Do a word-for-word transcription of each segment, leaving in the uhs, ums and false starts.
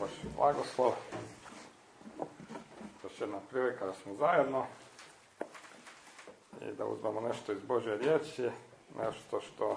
Božji blagoslov. Još jedna prilika da smo zajedno i da uzmemo nešto iz Božje riječi, nešto što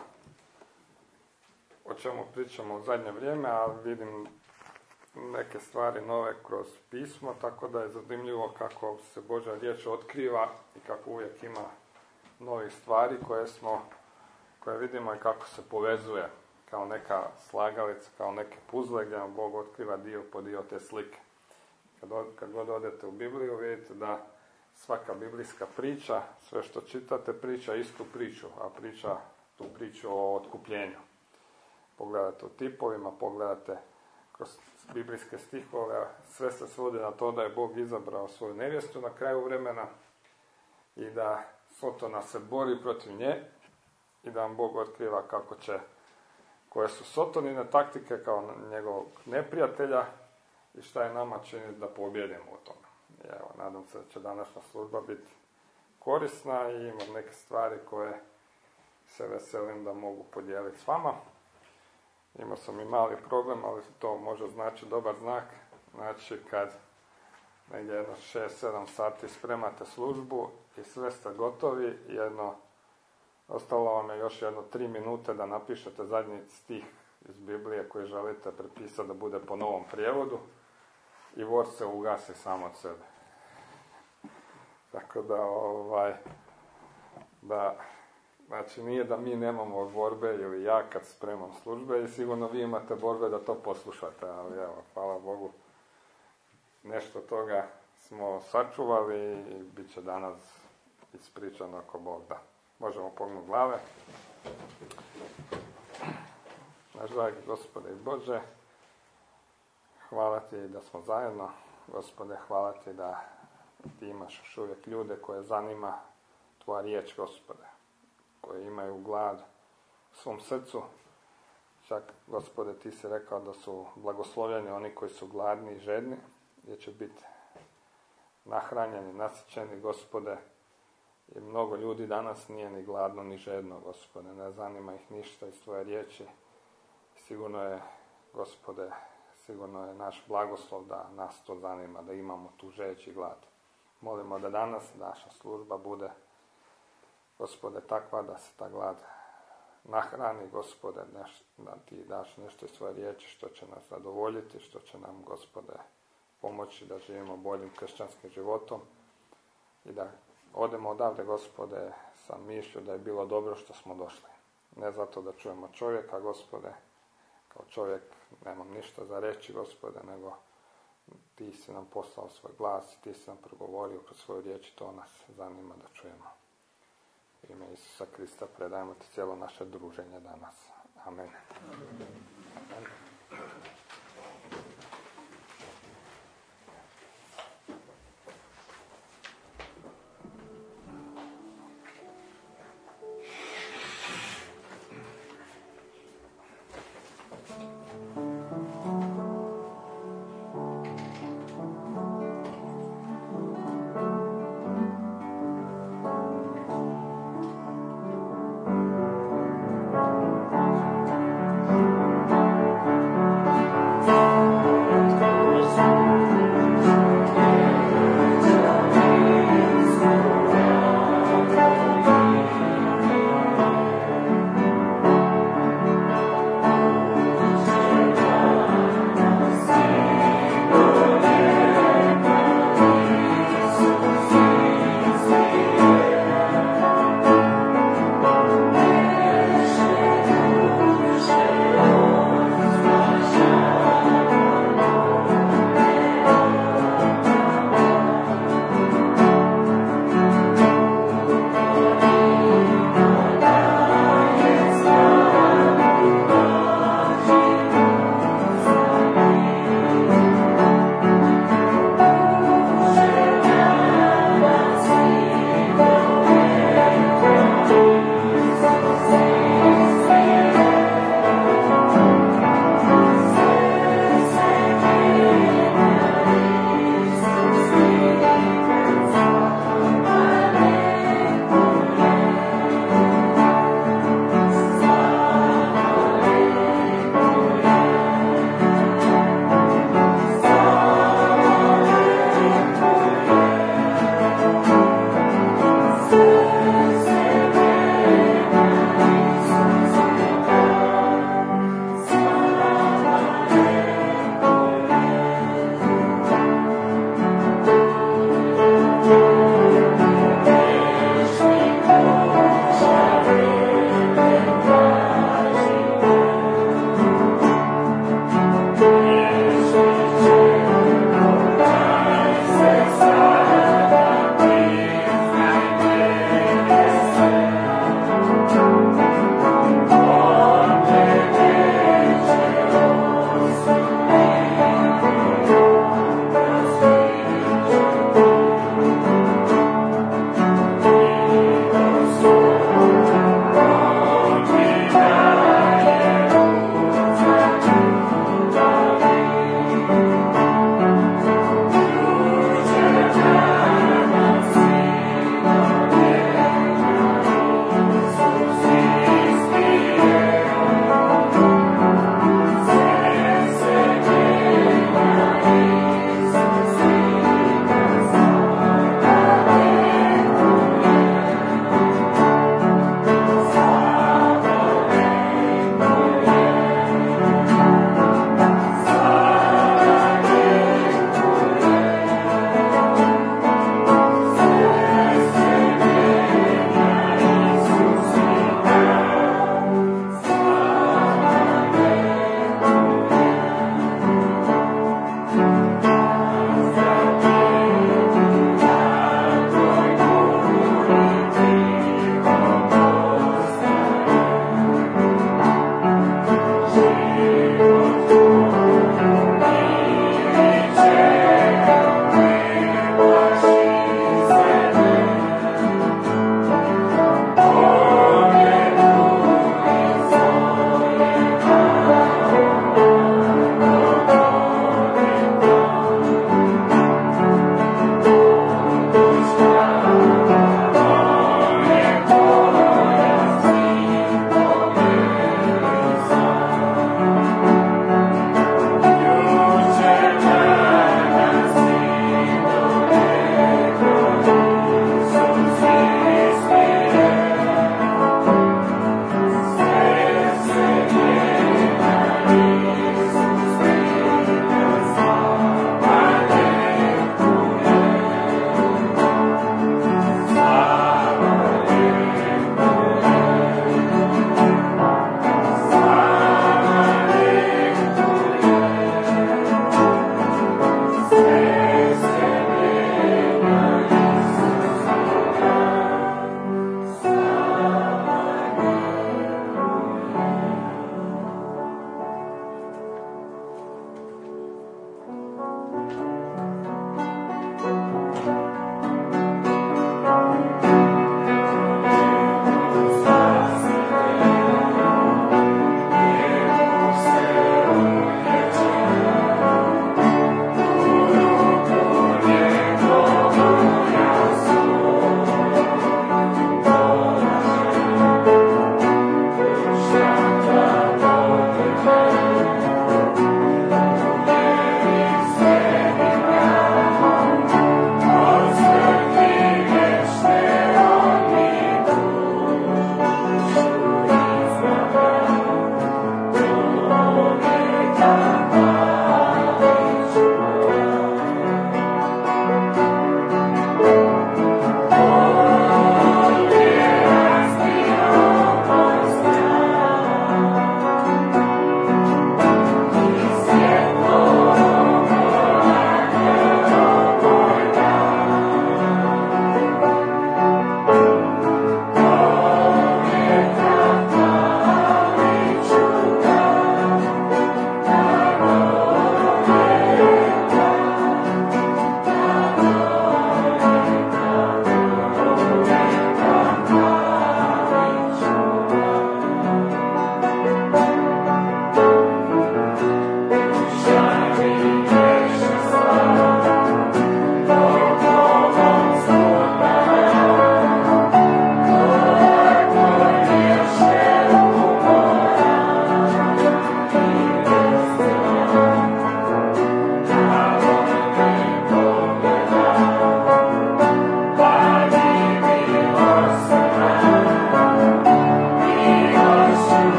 o čemu pričamo u zadnje vrijeme, a vidim neke stvari nove kroz pismo, tako da je zanimljivo kako se Božja riječ otkriva i kako uvijek ima novih stvari koje smo, koje vidimo i kako se povezuje kao neka slagalica, kao neke puzle gdje nam Bog otkriva dio po dio te slike. Kad, kad god odete u Bibliju vidite da svaka biblijska priča, sve što čitate, priča istu priču, a priča tu priču o otkupljenju. Pogledate u tipovima, pogledate kroz biblijske stihove, sve se svodi na to da je Bog izabrao svoju nevjestu na kraju vremena i da Sotona se bori protiv nje i da vam Bog otkriva kako će, koje su Sotonine taktike kao njegovog neprijatelja i šta je nama činiti da pobjedimo u tome. I evo, nadam se da će današnja služba biti korisna i imam neke stvari koje se veselim da mogu podijeliti s vama. Imao sam i mali problem, ali to može znači dobar znak. Znači kad negdje jedno šest sedam sati spremate službu i sve ste gotovi, jedno, ostalo vam je još jedno tri minute da napišete zadnji stih iz Biblije koji želite prepisati da bude po novom prijevodu i Word se ugasi sam od sebe. Tako da, ovaj, da, znači nije da mi nemamo borbe ili ja kad spremam službe i sigurno vi imate borbe da to poslušate, ali evo, hvala Bogu, nešto toga smo sačuvali i bit će danas ispričano ako Bog da. Možemo pognuti glave. Naš dragi Gospode i Bože, hvala Ti da smo zajedno. Gospode, hvala Ti da Ti imaš još uvijek ljude koje zanima Tvoja riječ, Gospode, koji imaju glad u svom srcu. Čak, Gospode, Ti si rekao da su blagoslovljeni oni koji su gladni i žedni, gdje će biti nahranjeni, nasićeni, Gospode. I mnogo ljudi danas nije ni gladno ni žedno, Gospode, ne zanima ih ništa iz Tvoje riječi. Sigurno je, Gospode, sigurno je naš blagoslov da nas to zanima, da imamo tu žeđ i glad. Molimo da danas naša služba bude, Gospode, takva da se ta glad nahrani, Gospode, neš, da Ti daš nešto iz Tvoje riječi što će nas zadovoljiti, što će nam, Gospode, pomoći da živimo boljim kršćanskim životom i da odemo odavde, Gospode, sa mišlju da je bilo dobro što smo došli. Ne zato da čujemo čovjeka, Gospode, kao čovjek nemam ništa za reći, Gospode, nego Ti si nam poslao svoj glas i Ti si nam progovorio kroz svoju riječ i to nas zanima da čujemo. U ime Isusa Krista predajemo Ti cijelo naše druženje danas. Amen. Amen. Thank you.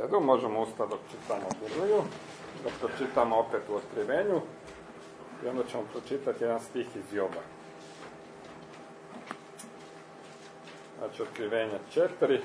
redu, možemo ustati dok čitamo Bibliju, dok pročitamo opet u Otkrivenju i onda ćemo pročitati jedan stih iz Joba. Znači, Otkrivenje četiri,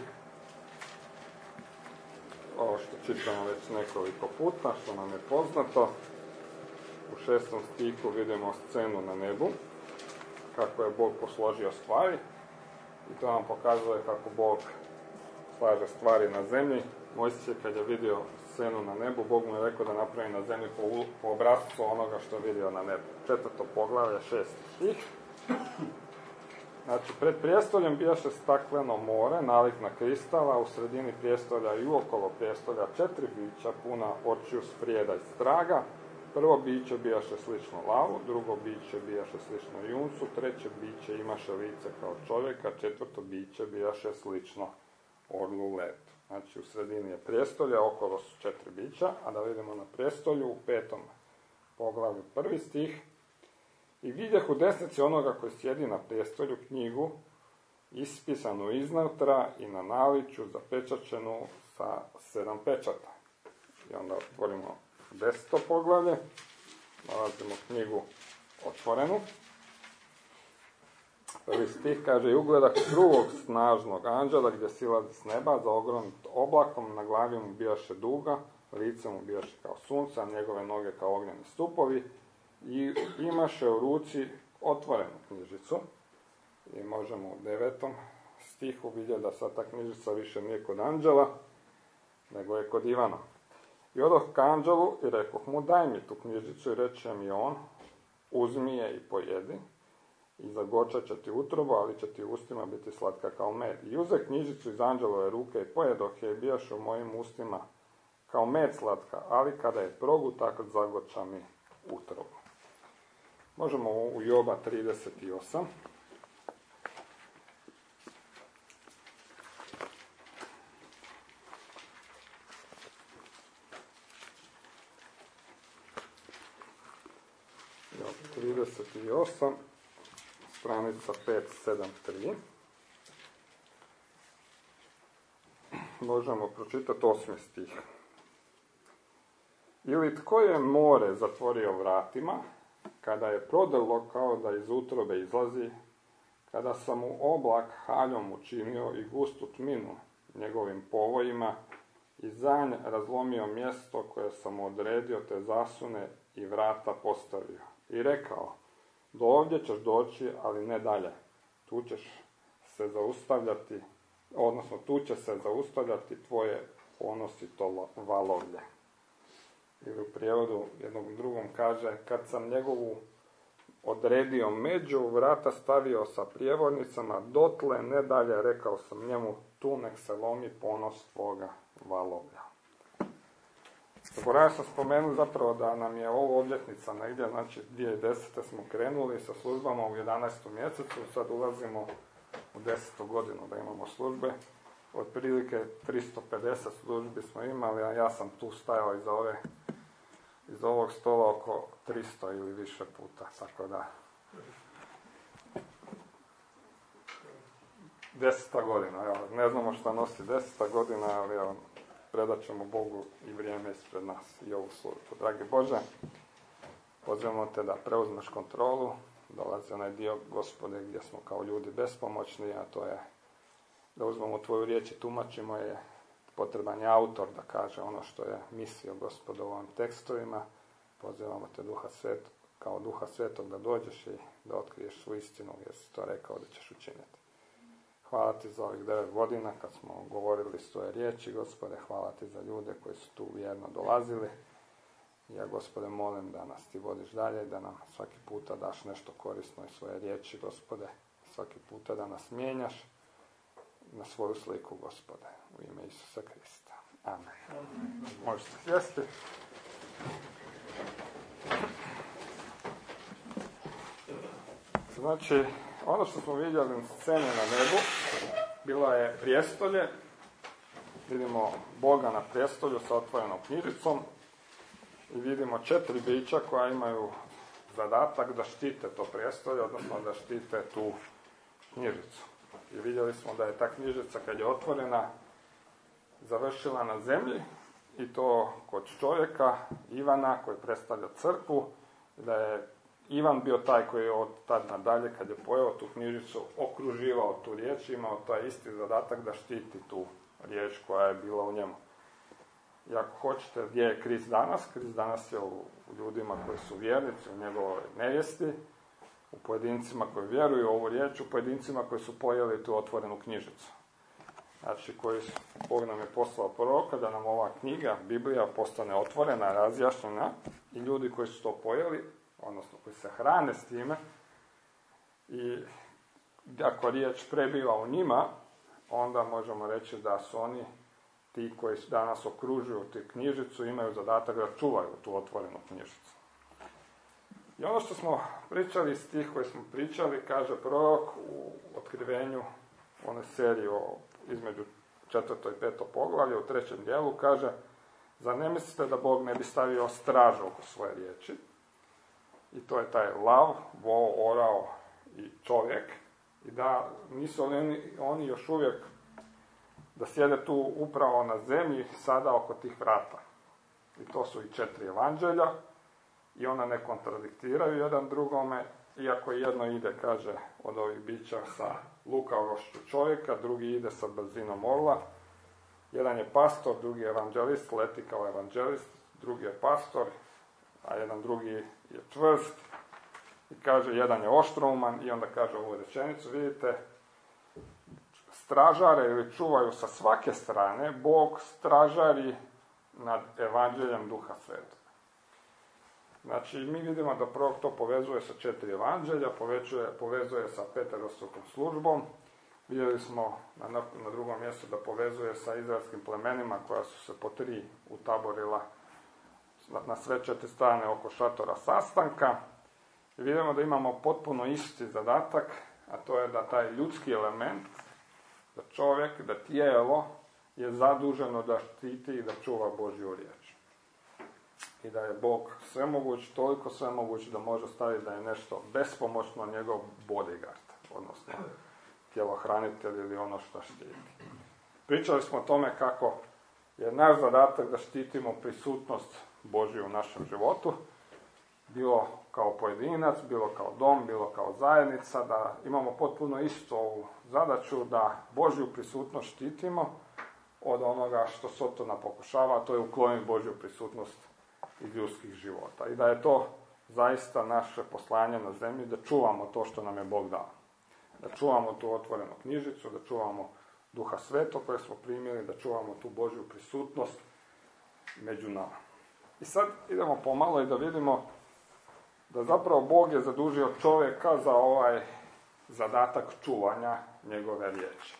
ovo što čitamo već nekoliko puta, što nam je poznato. U šestom stihu vidimo scenu na nebu, kako je Bog posložio stvari i to nam pokazuje kako Bog slaže stvari na zemlji. Mojsije kad je vidio scenu na nebu, Bog mu je rekao da napravi na zemlji po, po obrazcu onoga što je vidio na nebu. Četvrto poglavlje, šesti stih. Znači, pred prijestoljem bijaše stakleno more, nalik na kristala, u sredini prijestolja i uokolo prijestolja četiri bića puna očiju sprijeda i straga. Prvo biće bijaše slično lavu, drugo biće bijaše slično juncu, treće biće imaše lice kao čovjeka, četvrto biće bijaše slično orlu letu. Znači, u sredini je prijestolje, okolo su četiri bića, a da vidimo na prijestolju u petom poglavlju prvi stih. I vidjeh u desnici onoga koji sjedi na prijestolju knjigu, ispisanu iznutra i na naličju zapečaćenu sa sedam pečata. I onda otvorimo deseto poglavlje, nalazimo knjigu otvorenu. Prvi stih kaže: i ugledah drugog snažnog anđela gdje silazi s neba za ogromnim oblakom, na glavi mu bijaše duga, lice mu bijaše kao sunce, a njegove noge kao ognjeni stupovi, i imaše u ruci otvorenu knjižicu. I možemo u devetom stihu vidjeti da sad ta knjižica više nije kod anđela, nego je kod Ivana. I odoh k anđelu i rekoh mu: daj mi tu knjižicu. I reče mi on: uzmi je i pojedi, i zagočat će ti utrobu, ali će ti u ustima biti slatka kao med. I uze knjižicu iz anđelove ruke i pojedoh je, i bijaše u mojim ustima kao med slatka, ali kada je progutak, zagoča mi utrobu. Možemo u Joba trideset osam. Job trideset osam, stranica pet sedam tri. Možemo pročitati osmi stih. Ili tko je more zatvorio vratima, kada je prodrlo kao da iz utrobe izlazi, kada sam mu oblak haljom učinio i gustu tminu njegovim povojima, i zanj razlomio mjesto koje sam mu odredio, te zasune i vrata postavio. I rekao: do ovdje ćeš doći, ali ne dalje. Tu ćeš se zaustavljati, odnosno tu će se zaustavljati tvoje ponosito valovlje. Ili u prijevodu jednog drugom kaže: kad sam njegovu odredio među, vrata stavio sa prijevodnicama, dotle ne dalje, rekao sam njemu: tu nek se lomi ponos tvoga valovlja. Zaboravio sam spomenuti zapravo da nam je ovo obljetnica negdje, znači dvije tisuće desete smo krenuli sa službama u jedanaestom mjesecu, sad ulazimo u desetu godinu da imamo službe. Otprilike tristo pedeset službi smo imali, a ja sam tu stajao iza ove iz ovog stola oko tristo ili više puta, tako da deseta godina, evo, ne znamo šta nosi deseta godina, ali evo, predat ćemo Bogu i vrijeme ispred nas i ovu službu. Dragi Bože, pozivamo te da preuzmeš kontrolu, dolazi onaj dio, Gospode, gdje smo kao ljudi bespomoćni, a to je da uzmemo tvoju riječ i tumačimo je. Potreban je autor da kaže ono što je mislio Gospod u ovim tekstovima. Pozivamo te Duha Svetog, kao Duha Svetog, da dođeš i da otkriješ svu istinu, jer si to rekao da ćeš učiniti. Hvala ti za ovih devet godina kad smo govorili svoje riječi, Gospode. Hvala ti za ljude koji su tu vjerno dolazili. Ja, Gospode, molim da nas ti vodiš dalje, da nam svaki puta daš nešto korisno iz svoje riječi, Gospode. Svaki puta da nas mijenjaš na svoju sliku, Gospode, u ime Isusa Krista. Amen. Amen. Možete sjesti. Znači, ono što smo vidjeli na sceni na nebu, bila je prijestolje. Vidimo Boga na prijestolju sa otvorenom knjižicom i vidimo četiri bića koja imaju zadatak da štite to prijestolje, odnosno da štite tu knjižicu. I vidjeli smo da je ta knjižica kad je otvorena završila na zemlji, i to kod čovjeka Ivana koji predstavlja crkvu, da je Ivan bio taj koji je od tad nadalje, kad je pojeo tu knjižicu, okruživao tu riječ, imao taj isti zadatak da štiti tu riječ koja je bila u njemu. I ako hoćete, gdje je Krist danas? Krist danas je u ljudima koji su vjernici, u njegovoj nevjesti, u pojedincima koji vjeruju u ovu riječ, u pojedincima koji su pojeli tu otvorenu knjižicu. Znači, koji su, Bog nam je poslao proroka da nam ova knjiga, Biblija, postane otvorena, razjašnjena, i ljudi koji su to pojeli, odnosno koji se hrane s time, i ako riječ prebiva u njima, onda možemo reći da su oni ti koji danas okružuju tu knjižicu, imaju zadatak da čuvaju tu otvorenu knjižicu. I ono što smo pričali, stih koji smo pričali, kaže prorok u Otkrivenju, one serije o, između četvrto i peto poglavlje, u trećem dijelu, kaže: zar ne mislite da Bog ne bi stavio stražu oko svoje riječi? I to je taj lav, vo, orao i čovjek. I da nisu oni, oni još uvijek da sjede tu upravo na zemlji sada oko tih vrata. I to su i četiri evanđelja, i ona ne kontradiktiraju jedan drugome, iako jedno ide, kaže, od ovih bića sa lukavošću čovjeka, drugi ide sa brzinom orla. Jedan je pastor, drugi je evanđelist, leti kao evanđelist, drugi je pastor, a jedan drugi je čvrst. I kaže, jedan je oštrouman, i onda kaže ovu rečenicu, vidite, stražare ili čuvaju sa svake strane, Bog stražari nad evanđeljem Duha Svetog. Znači, mi vidimo da prorok to povezuje sa četiri evanđelja, povezuje, povezuje sa Peterostovom službom. Vidjeli smo na, na drugom mjestu da povezuje sa izraelskim plemenima koja su se po tri utaborila na sve četiri strane oko šatora sastanka. I vidimo da imamo potpuno isti zadatak, a to je da taj ljudski element, da čovjek, da tijelo je zaduženo da štiti i da čuva Božju riječ. I da je Bog svemoguć, toliko svemoguć da može staviti da je nešto bespomoćno njegov bodyguard, odnosno tjelohranitelj ili ono što štiti. Pričali smo o tome kako je naš zadatak da štitimo prisutnost Božju u našem životu, bilo kao pojedinac, bilo kao dom, bilo kao zajednica, da imamo potpuno istu ovu zadaću da Božju prisutnost štitimo od onoga što Sotona pokušava, a to je ukloniti Božju prisutnost iz ljudskih života. I da je to zaista naše poslanje na zemlji, da čuvamo to što nam je Bog dao. Da čuvamo tu otvorenu knjižicu, da čuvamo Duha Svetog koje smo primili, da čuvamo tu Božju prisutnost među nama. I sad idemo pomalo i da vidimo da zapravo Bog je zadužio čovjeka za ovaj zadatak čuvanja njegove riječi.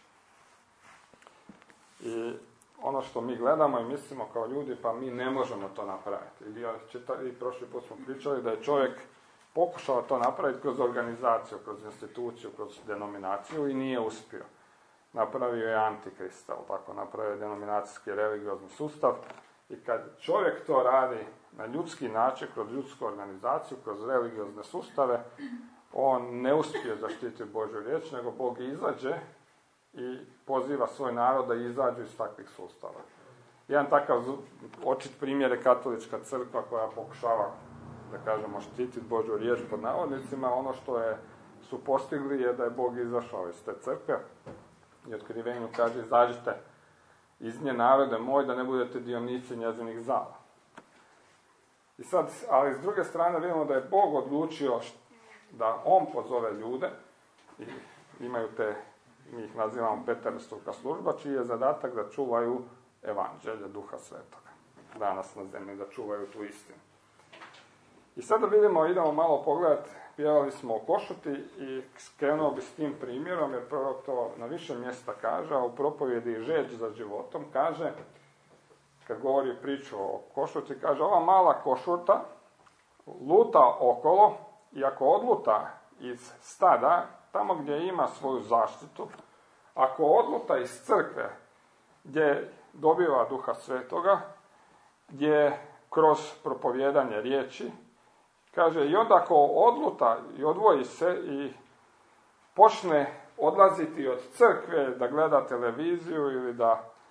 I ono što mi gledamo i mislimo kao ljudi, pa mi ne možemo to napraviti. I, i prošli put smo pričali da je čovjek pokušao to napraviti kroz organizaciju, kroz instituciju, kroz denominaciju i nije uspio. Napravio je antikrista, tako napravio je denominacijski religiozni sustav. I kad čovjek to radi na ljudski način, kroz ljudsku organizaciju, kroz religiozne sustave, on ne uspije zaštiti Božju riječ, nego Bog izađe i poziva svoj narod da izađu iz takvih sustava. Jedan takav očit primjer je katolička crkva koja pokušava, da kažemo, štititi Božju riječ pod navodnicima. Ono što je, su postigli je da je Bog izašao iz te crkve i Otkrivenju kaže: izađite iz nje, narode moj, da ne budete dionici njezinih zala. I sad, ali s druge strane vidimo da je Bog odlučio da on pozove ljude, i imaju te, mi ih nazivamo Peterstovka služba, čiji je zadatak da čuvaju evanđelje Duha Svetoga. Danas na zemlji, da čuvaju tu istinu. I sada vidimo, idemo malo pogledati, pjevali smo o Košuti i skrenuo bi s tim primjerom, jer prorok to na više mjesta kaže, a u propovjedi Žeđ za životom kaže, kad govori priču o Košuti, kaže: ova mala košuta luta okolo, i ako odluta iz stada, tamo gdje ima svoju zaštitu, ako odluta iz crkve, gdje dobiva Duha Svetoga, gdje kroz propovjedanje riječi, kaže, i onda ako odluta i odvoji se i počne odlaziti od crkve da gleda televiziju ili da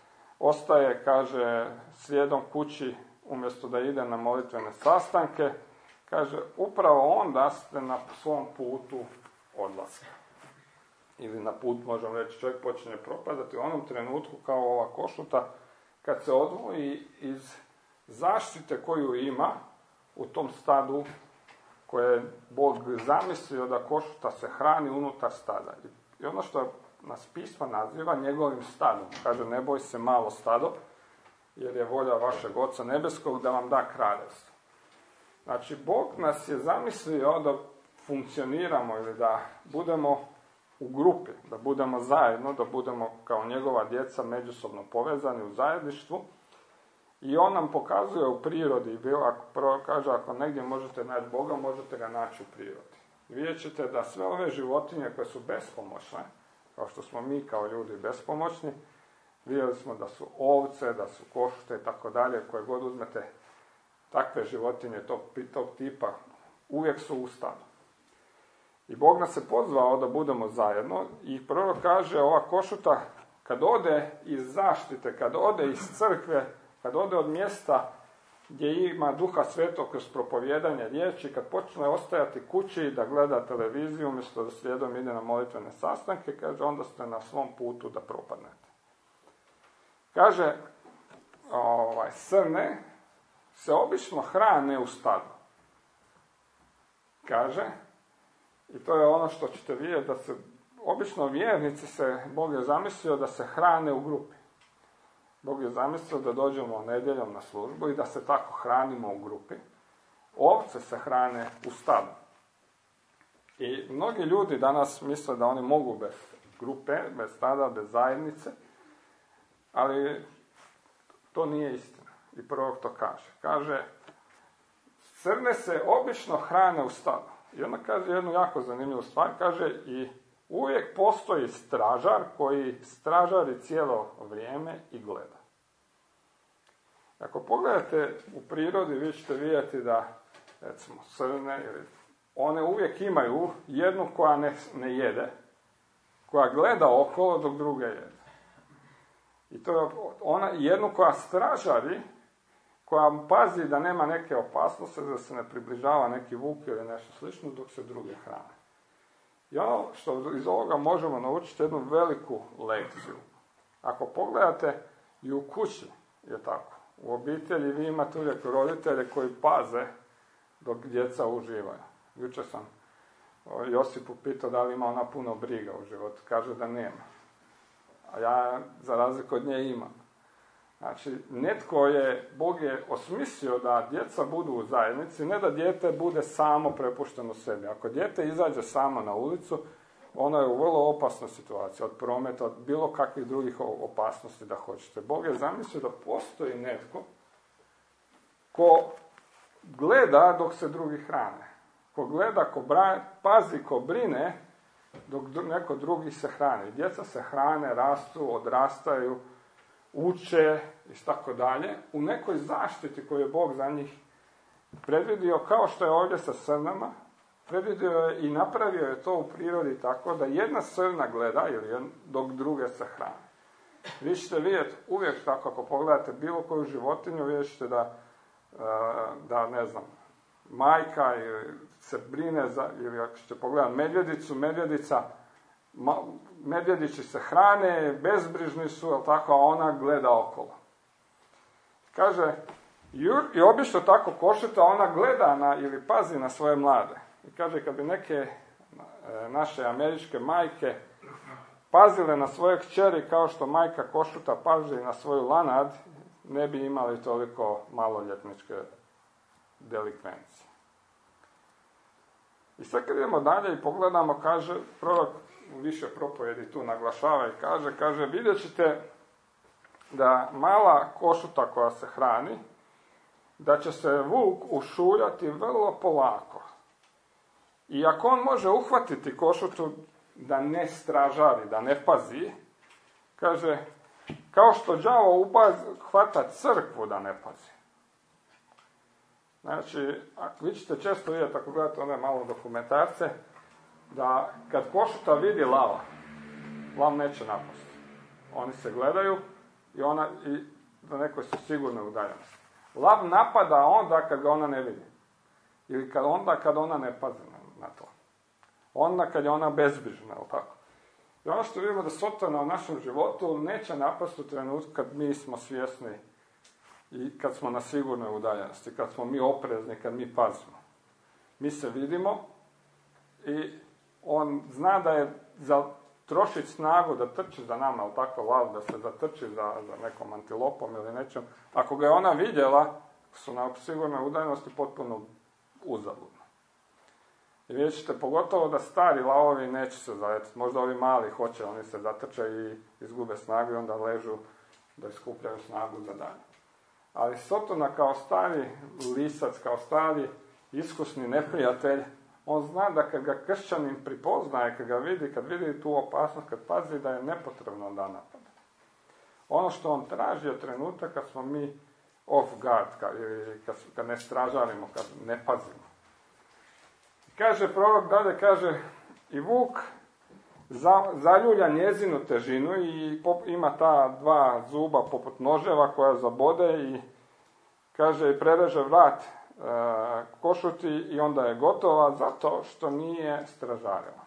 ostaje, kaže, slijedom kući umjesto da ide na molitvene sastanke, kaže, upravo onda ste na svom putu odlaska. Ili na put, možemo reći, čovjek počinje propadati u onom trenutku kao ova košuta, kad se odvoji iz zaštite koju ima u tom stadu koje je Bog zamislio da košuta se hrani unutar stada. I ono što nas pismo naziva njegovim stadom. Kaže, ne boj se malo stado, jer je volja vašeg Oca nebeskog da vam da kraljevstvo. Znači, Bog nas je zamislio da funkcioniramo ili da budemo u grupi, da budemo zajedno, da budemo kao njegova djeca međusobno povezani u zajedništvu. I on nam pokazuje u prirodi, ako prvo kaže, ako negdje možete naći Boga, možete ga naći u prirodi. Vidjet ćete da sve ove životinje koje su bespomoćne, kao što smo mi kao ljudi bespomoćni, vidjeli smo da su ovce, da su košute i tako dalje, koje god uzmete takve životinje tog, tog tipa, uvijek su u stadu. I Bog nas je pozvao da budemo zajedno i prvo kaže, ova košuta kad ode iz zaštite, kad ode iz crkve, kad ode od mjesta gdje ima Duha Svetog kroz propovijedanje riječi, kad počne ostajati kući da gleda televiziju umjesto da slijedom ide na molitvene sastanke, kaže, onda ste na svom putu da propadnete. Kaže, ovaj, srne se obično hrane u stadu. Kaže, i to je ono što ćete vidjeti, da se obično vjernici se, Bog je zamislio da se hrane u grupi. Bog je zamislio da dođemo nedjeljom na službu i da se tako hranimo u grupi. Ovce se hrane u stadu. I mnogi ljudi danas misle da oni mogu bez grupe, bez stada, bez zajednice, ali to nije istina. I prorok to kaže. Kaže, srne se obično hrane u stadu. I onda kaže jednu jako zanimljivu stvar, kaže, i uvijek postoji stražar koji stražari cijelo vrijeme i gleda. Ako pogledate u prirodi, vi ćete vidjeti da, recimo, srne, one uvijek imaju jednu koja ne, ne jede, koja gleda okolo dok druge jede. I to je ona, jednu koja stražari, koja pazi da nema neke opasnosti, da se ne približava neki vuk ili nešto slično, dok se druge hrane. I ono što iz ovoga možemo naučiti jednu veliku lekciju. Ako pogledate i u kući je tako. U obitelji vi imate uvijek roditelje koji paze dok djeca uživaju. Jučer sam Josipu pitao da li ima ona puno briga u životu. Kaže da nema. A ja, za razliku od nje, imam. Znači, netko je, Bog je osmislio da djeca budu u zajednici, ne da dijete bude samo prepušteno sebi. Ako dijete izađe samo na ulicu, ono je u vrlo opasnoj situaciji, od prometa, od bilo kakvih drugih opasnosti da hoćete. Bog je zamislio da postoji netko ko gleda dok se drugi hrane. Ko gleda, ko bra, pazi, ko brine dok neko drugi se hrane. Djeca se hrane, rastu, odrastaju, uče i tako dalje, u nekoj zaštiti koju je Bog za njih predvidio, kao što je ovdje sa srnama, predvidio je i napravio je to u prirodi tako da jedna srna gleda, ili dok druge se hrane. Vi ćete vidjeti uvijek tako, ako pogledate bilo koju životinju, vidjet ćete da, da ne znam, majka se brine za, ili ako ćete pogledati medvjedicu, medvjedica, medvjedići se hrane, bezbrižni su, ali tako, a ona gleda okolo. Kaže, i obično tako košuta, ona gleda na, ili pazi na svoje mlade. I kaže, kad bi neke naše američke majke pazile na svoje kćeri kao što majka košuta pazi na svoju lanad, ne bi imali toliko maloljetničke delikvencije. I sad kad idemo dalje i pogledamo, kaže, prorok u više propovjedi tu naglašava i kaže, kaže, vidjet ćete da mala košuta koja se hrani, da će se vuk ušuljati vrlo polako. I ako on može uhvatiti košutu da ne stražari, da ne pazi, kaže, kao što đavo ubaz hvata crkvu da ne pazi. Znači, ako vi ćete često vidjeti, ako gledate one malo dokumentarce, da kad košuta vidi lava, lav neće napasti. Oni se gledaju i, ona, i na nekoj su sigurne udaljenosti. Lav napada onda kad ga ona ne vidi. Ili kad onda kad ona ne pazi na, na to. Onda kad je ona bezbrižna, ali tako. I ono što vidimo da Sotona u našem životu neće napast u trenutku kad mi smo svjesni i kad smo na sigurnoj udaljenosti, kad smo mi oprezni, kad mi pazimo. Mi se vidimo i on zna da je za trošiti snagu da trči za nama, ali tako lav, da se zatrči za, za nekom antilopom ili nečem. Ako ga je ona vidjela, su na sigurnoj udaljenosti potpuno uzaludno. I vidjet ćete pogotovo da stari lavovi neće se zaletiti. Možda ovi mali hoće, oni se zatrče i izgube snagu i onda ležu da iskupljaju snagu za dalje. Ali Sotona kao stari lisac, kao stari iskusni neprijatelj, on zna da kad ga kršćanin pripoznaje, kad ga vidi, kad vidi tu opasnost, kad pazi da je nepotrebno da napada. Ono što on traži je trenutak kad smo mi off guard, kad, kad, kad ne stražarimo, kad ne pazimo. Kaže prorok dalje, kaže i vuk za, zaljulja njezinu težinu i pop, ima ta dva zuba poput noževa koja zabode i kaže i prereže vrat e, košuti i onda je gotova zato što nije stražarila.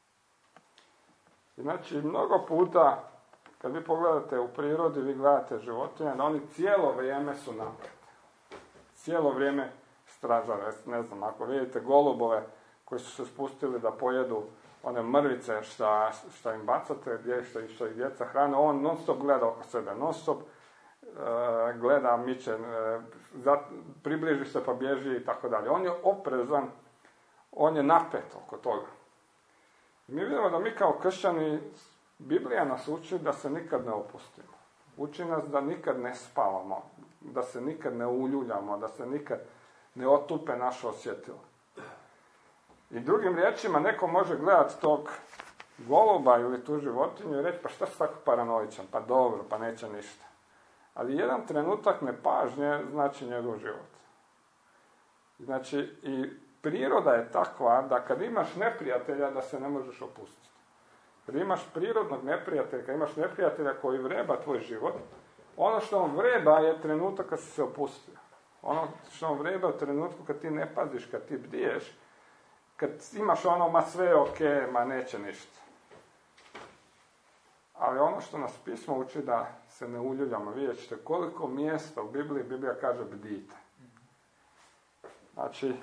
Znači, mnogo puta kad vi pogledate u prirodi, vi gledate životinje, da oni cijelo vrijeme su napred. Cijelo vrijeme stražare. Ne znam, ako vidite golubove koji su se spustili da pojedu one mrvice šta, šta im bacate, gdje, šta, što ih djeca hrane, on non stop gleda oko sebe, non stop e, gleda, miče, e, za, približi se pa bježi i tako dalje. On je oprezan, on je napet oko toga. I mi vidimo da mi kao kršćani, Biblija nas uči da se nikad ne opustimo. Uči nas da nikad ne spavamo, da se nikad ne uljuljamo, da se nikad ne otupe naše osjetilo. I drugim riječima, neko može gledati tog goluba ili tu životinju i reći, pa šta si tako paranoičan, pa dobro, pa neće ništa. Ali jedan trenutak nepažnje znači njegov život. Znači, i priroda je takva da kad imaš neprijatelja da se ne možeš opustiti. Kad imaš prirodnog neprijatelja, kad imaš neprijatelja koji vreba tvoj život, ono što on vreba je trenutak kad si se opustio. Ono što on vreba je trenutku kad ti ne paziš, kad ti bdiješ, kad imaš ono, ma sve je ok, ma neće ništa. Ali ono što nas pismo uči da se ne uljuljamo, vidjet ćete koliko mjesta u Bibliji, Biblija kaže bdijte. Znači,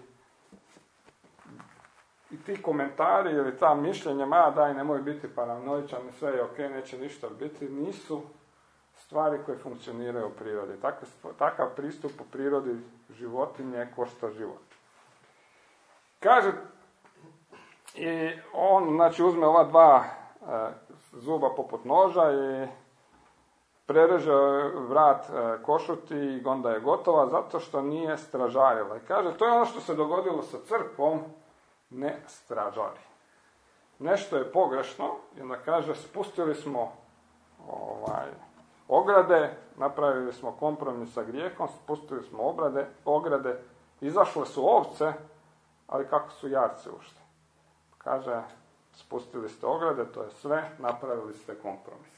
i ti komentari ili ta mišljenja, ma daj, nemoj biti paranoičan, sve je ok, neće ništa biti, nisu stvari koje funkcioniraju u prirodi. Takav, takav pristup u prirodi životinje košta život. Kaže, i on, znači, uzme ova dva e, zuba poput noža i prereže vrat e, košuti i onda je gotova zato što nije stražarila. I kaže, to je ono što se dogodilo sa crkvom, ne stražari. Nešto je pogrešno i onda kaže, spustili smo ovaj, ograde, napravili smo kompromis sa grijehom, spustili smo obrade, ograde, izašle su ovce, ali kako su jarci ušli? Kaže, spustili ste ograde, to je sve, napravili ste kompromis.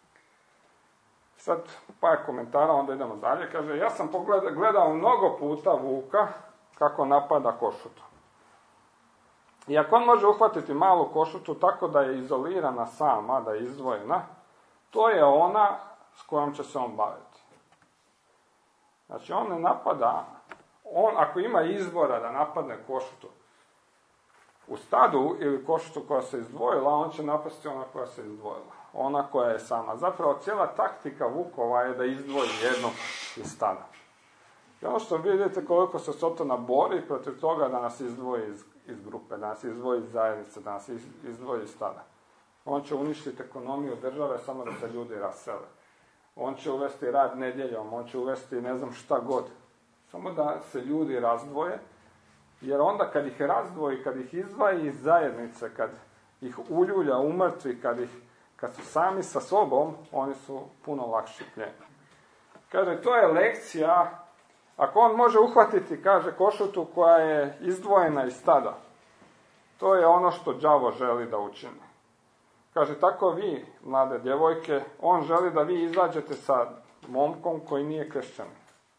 Sad, par komentara, onda idemo dalje. Kaže, ja sam pogledao, gledao mnogo puta vuka kako napada košutu. I ako on može uhvatiti malu košutu tako da je izolirana sama, da je izdvojena, to je ona s kojom će se on baviti. Znači, on ne napada, on ako ima izbora da napadne košutu u stadu ili košutu koja se izdvojila, on će napasti ona koja se izdvojila. Ona koja je sama. Zapravo, cijela taktika vukova je da izdvoji jednu iz stada. I ono što vidite koliko se Sotona bori protiv toga da nas izdvoji iz, iz grupe, da nas izdvoji iz zajednice, da nas izdvoji iz stada. On će uništiti ekonomiju države samo da se ljudi rasele. On će uvesti rad nedjeljom, on će uvesti ne znam šta god. Samo da se ljudi razdvoje, jer onda kad ih razdvoji, kad ih izdvaji iz zajednice, kad ih uljulja, umrtvi, kad, ih, kad su sami sa sobom, oni su puno lakši plijeni. Kaže, to je lekcija, ako on može uhvatiti, kaže, košutu koja je izdvojena iz stada, to je ono što đavo želi da učini. Kaže, tako vi, mlade djevojke, on želi da vi izađete sa momkom koji nije kršćanin.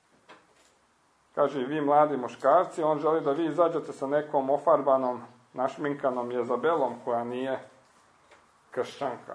Kaže, i vi, mladi muškarci, on želi da vi izađete sa nekom ofarbanom, našminkanom Jezabelom koja nije kršćanka.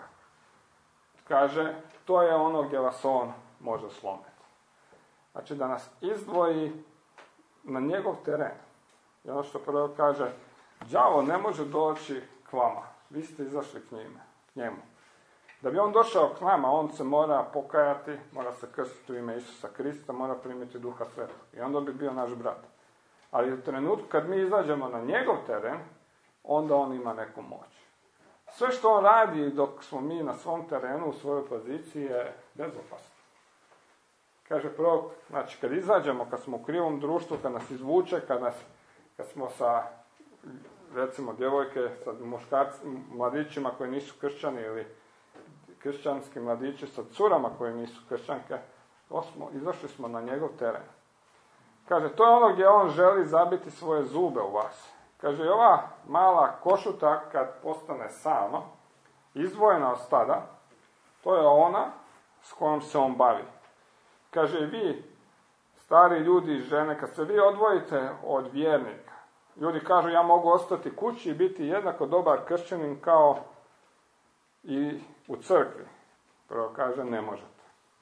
Kaže, to je ono gdje vas on može slomiti. Znači, da nas izdvoji na njegov teren. I ono što prvo kaže, đavo ne može doći k vama. Vi ste izašli k njime, njemu. Da bi on došao k nama, on se mora pokajati, mora se krstiti u ime Isusa Krista, mora primiti Duha Svetog. I onda bi bio naš brat. Ali u trenutku kad mi izađemo na njegov teren, onda on ima neku moć. Sve što on radi dok smo mi na svom terenu, u svojoj poziciji, je bezopasno. Kaže prvo, znači kad izađemo, kad smo u krivom društvu, kad nas izvuče, kad, nas, kad smo sa, recimo, djevojke, sa muškarcima, mladićima koji nisu kršćani ili kršćanski mladići sa curama koji nisu kršćanke, smo, izašli smo na njegov teren. Kaže, to je ono gdje on želi zabiti svoje zube u vas. Kaže, i ova mala košuta kad postane sama, izdvojena od stada, to je ona s kojom se on bavi. Kaže, vi, stari ljudi i žene, kad se vi odvojite od vjernika, ljudi kažu, ja mogu ostati kući i biti jednako dobar kršćanin kao i u crkvi. Prvo kaže, ne možete.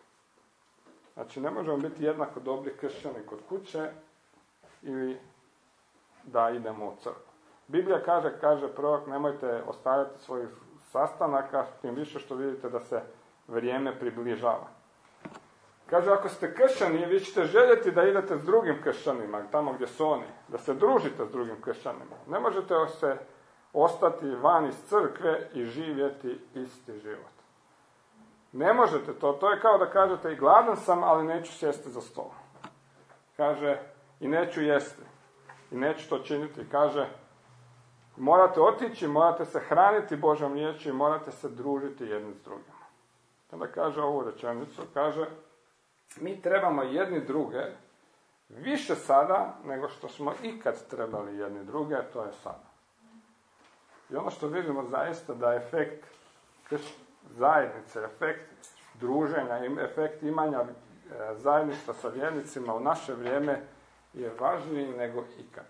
Znači, ne možemo biti jednako dobri kršćani kod kuće ili da idemo u crkvu. Biblija kaže, kaže prorok, nemojte ostavljati svojih sastanaka, tim više što vidite da se vrijeme približava. Kaže, ako ste kršćani, vi ćete željeti da idete s drugim kršćanima, tamo gdje su oni, da se družite s drugim kršćanima. Ne možete se ostati van iz crkve i živjeti isti život. Ne možete to. To je kao da kažete, i gladan sam, ali neću sjesti za stol. Kaže, i neću jesti. I neću to činiti. Kaže, morate otići, morate se hraniti Božjom riječi i morate se družiti jedni s drugima. Kada kaže ovu rečenicu, kaže, mi trebamo jedni druge više sada nego što smo ikad trebali jedni druge, a to je sada. I ono što vidimo zaista da je efekt zajednice, efekt druženja, efekt imanja zajedništva sa vjernicima u naše vrijeme je važniji nego ikad.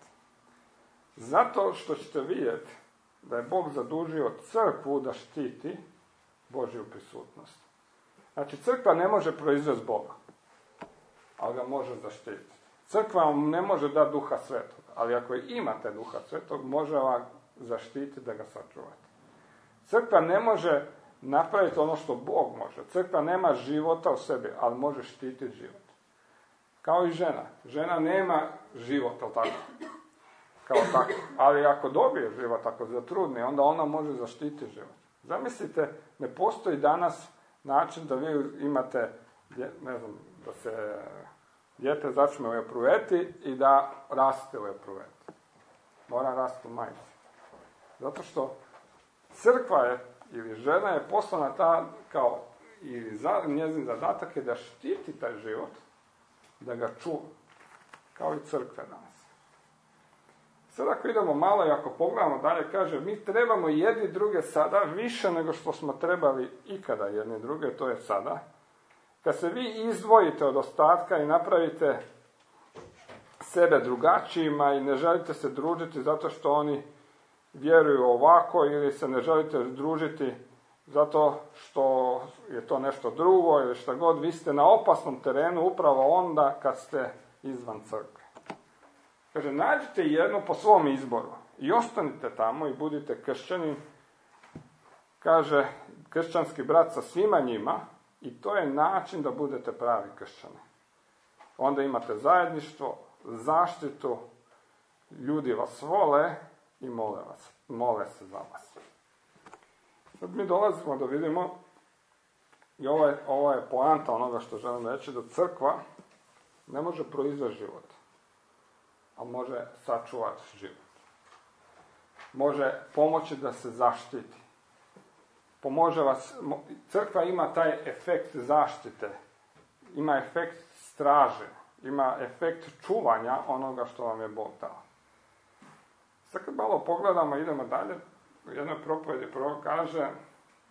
Zato što ćete vidjeti da je Bog zadužio crkvu da štiti Božju prisutnost. Znači, crkva ne može proizvesti Boga, ali ga može zaštititi. Crkva vam ne može dati Duha Svetog, ali ako imate Duha Svetog, može vam zaštititi da ga sačuvate. Crkva ne može napraviti ono što Bog može. Crkva nema života u sebi, ali može štititi život. Kao i žena. Žena nema života, tako? Kao tako. Ali ako dobije život, ako zatrudni, onda ona može zaštititi život. Zamislite, ne postoji danas način da vi imate, ne znam, da se dijete začne u epruveti i da raste u epruveti. Mora rasti u majci. Zato što crkva je, ili žena je poslana ta, kao, ili za, njezin zadatak je da štiti taj život, da ga čuva, kao i crkve danas. Sad ako idemo malo i ako pogledamo dalje, kaže, mi trebamo jedni druge sada više nego što smo trebali ikada jedni druge, to je sada. Kad se vi izdvojite od ostatka i napravite sebe drugačijima i ne želite se družiti zato što oni vjeruju ovako ili se ne želite družiti zato što je to nešto drugo ili šta god, vi ste na opasnom terenu upravo onda kad ste izvan crkve. Kaže, nađite jedno po svom izboru i ostanite tamo i budite kršćani, kaže, kršćanski brat sa svima njima, i to je način da budete pravi kršćani. Onda imate zajedništvo, zaštitu, ljudi vas vole i mole vas, mole se za vas. Sad mi dolazimo da vidimo, i ovo je, ovo je poanta onoga što želim reći, da crkva ne može proizvesti život, ali može sačuvati život. Može pomoći da se zaštiti. Pomože vas, crkva ima taj efekt zaštite, ima efekt straže, ima efekt čuvanja onoga što vam je Bog dao. Sad kad malo pogledamo, idemo dalje, u jednoj propovjedi prorok kaže,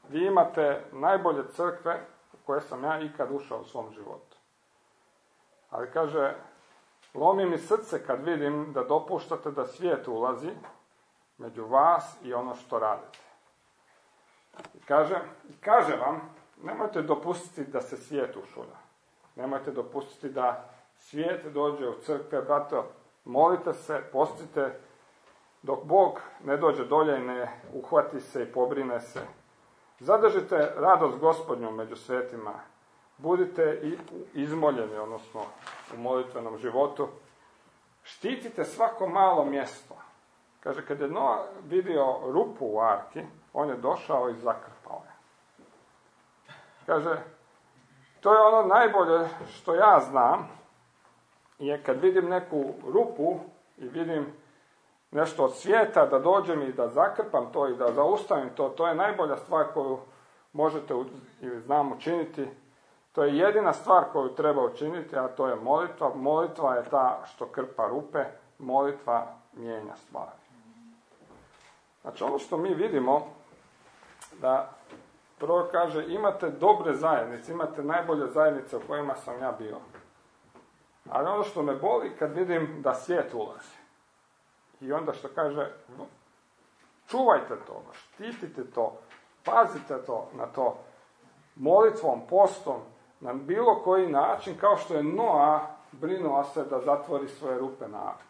vi imate najbolje crkve u koje sam ja ikad ušao u svom životu. Ali kaže, lomi mi srce kad vidim da dopuštate da svijet ulazi među vas i ono što radite. I kaže, kaže vam, nemojte dopustiti da se svijet ušulja. Nemojte dopustiti da svijet dođe u crkve, brate, molite se, postite, dok Bog ne dođe dolje i ne uhvati se i pobrine se. Zadržite radost Gospodnju među svetima. Budite i izmoljeni, odnosno u molitvenom životu. Štitite svako malo mjesto. Kaže, kad je Noa vidio rupu u arki, on je došao i zakrpao je. Kaže, to je ono najbolje što ja znam, je kad vidim neku rupu i vidim nešto od svijeta, da dođem i da zakrpam to i da zaustavim to, to je najbolja stvar koju možete ili znam učiniti. To je jedina stvar koju treba učiniti, a to je molitva. Molitva je ta što krpa rupe, molitva mijenja stvari. Znači ono što mi vidimo, da prvo kaže, imate dobre zajednice, imate najbolje zajednice u kojima sam ja bio. Ali ono što me boli kad vidim da svijet ulazi. I onda što kaže, čuvajte to, štitite to, pazite to na to, molitvom, postom, na bilo koji način, kao što je Noa brinuo se da zatvori svoje rupe na arki.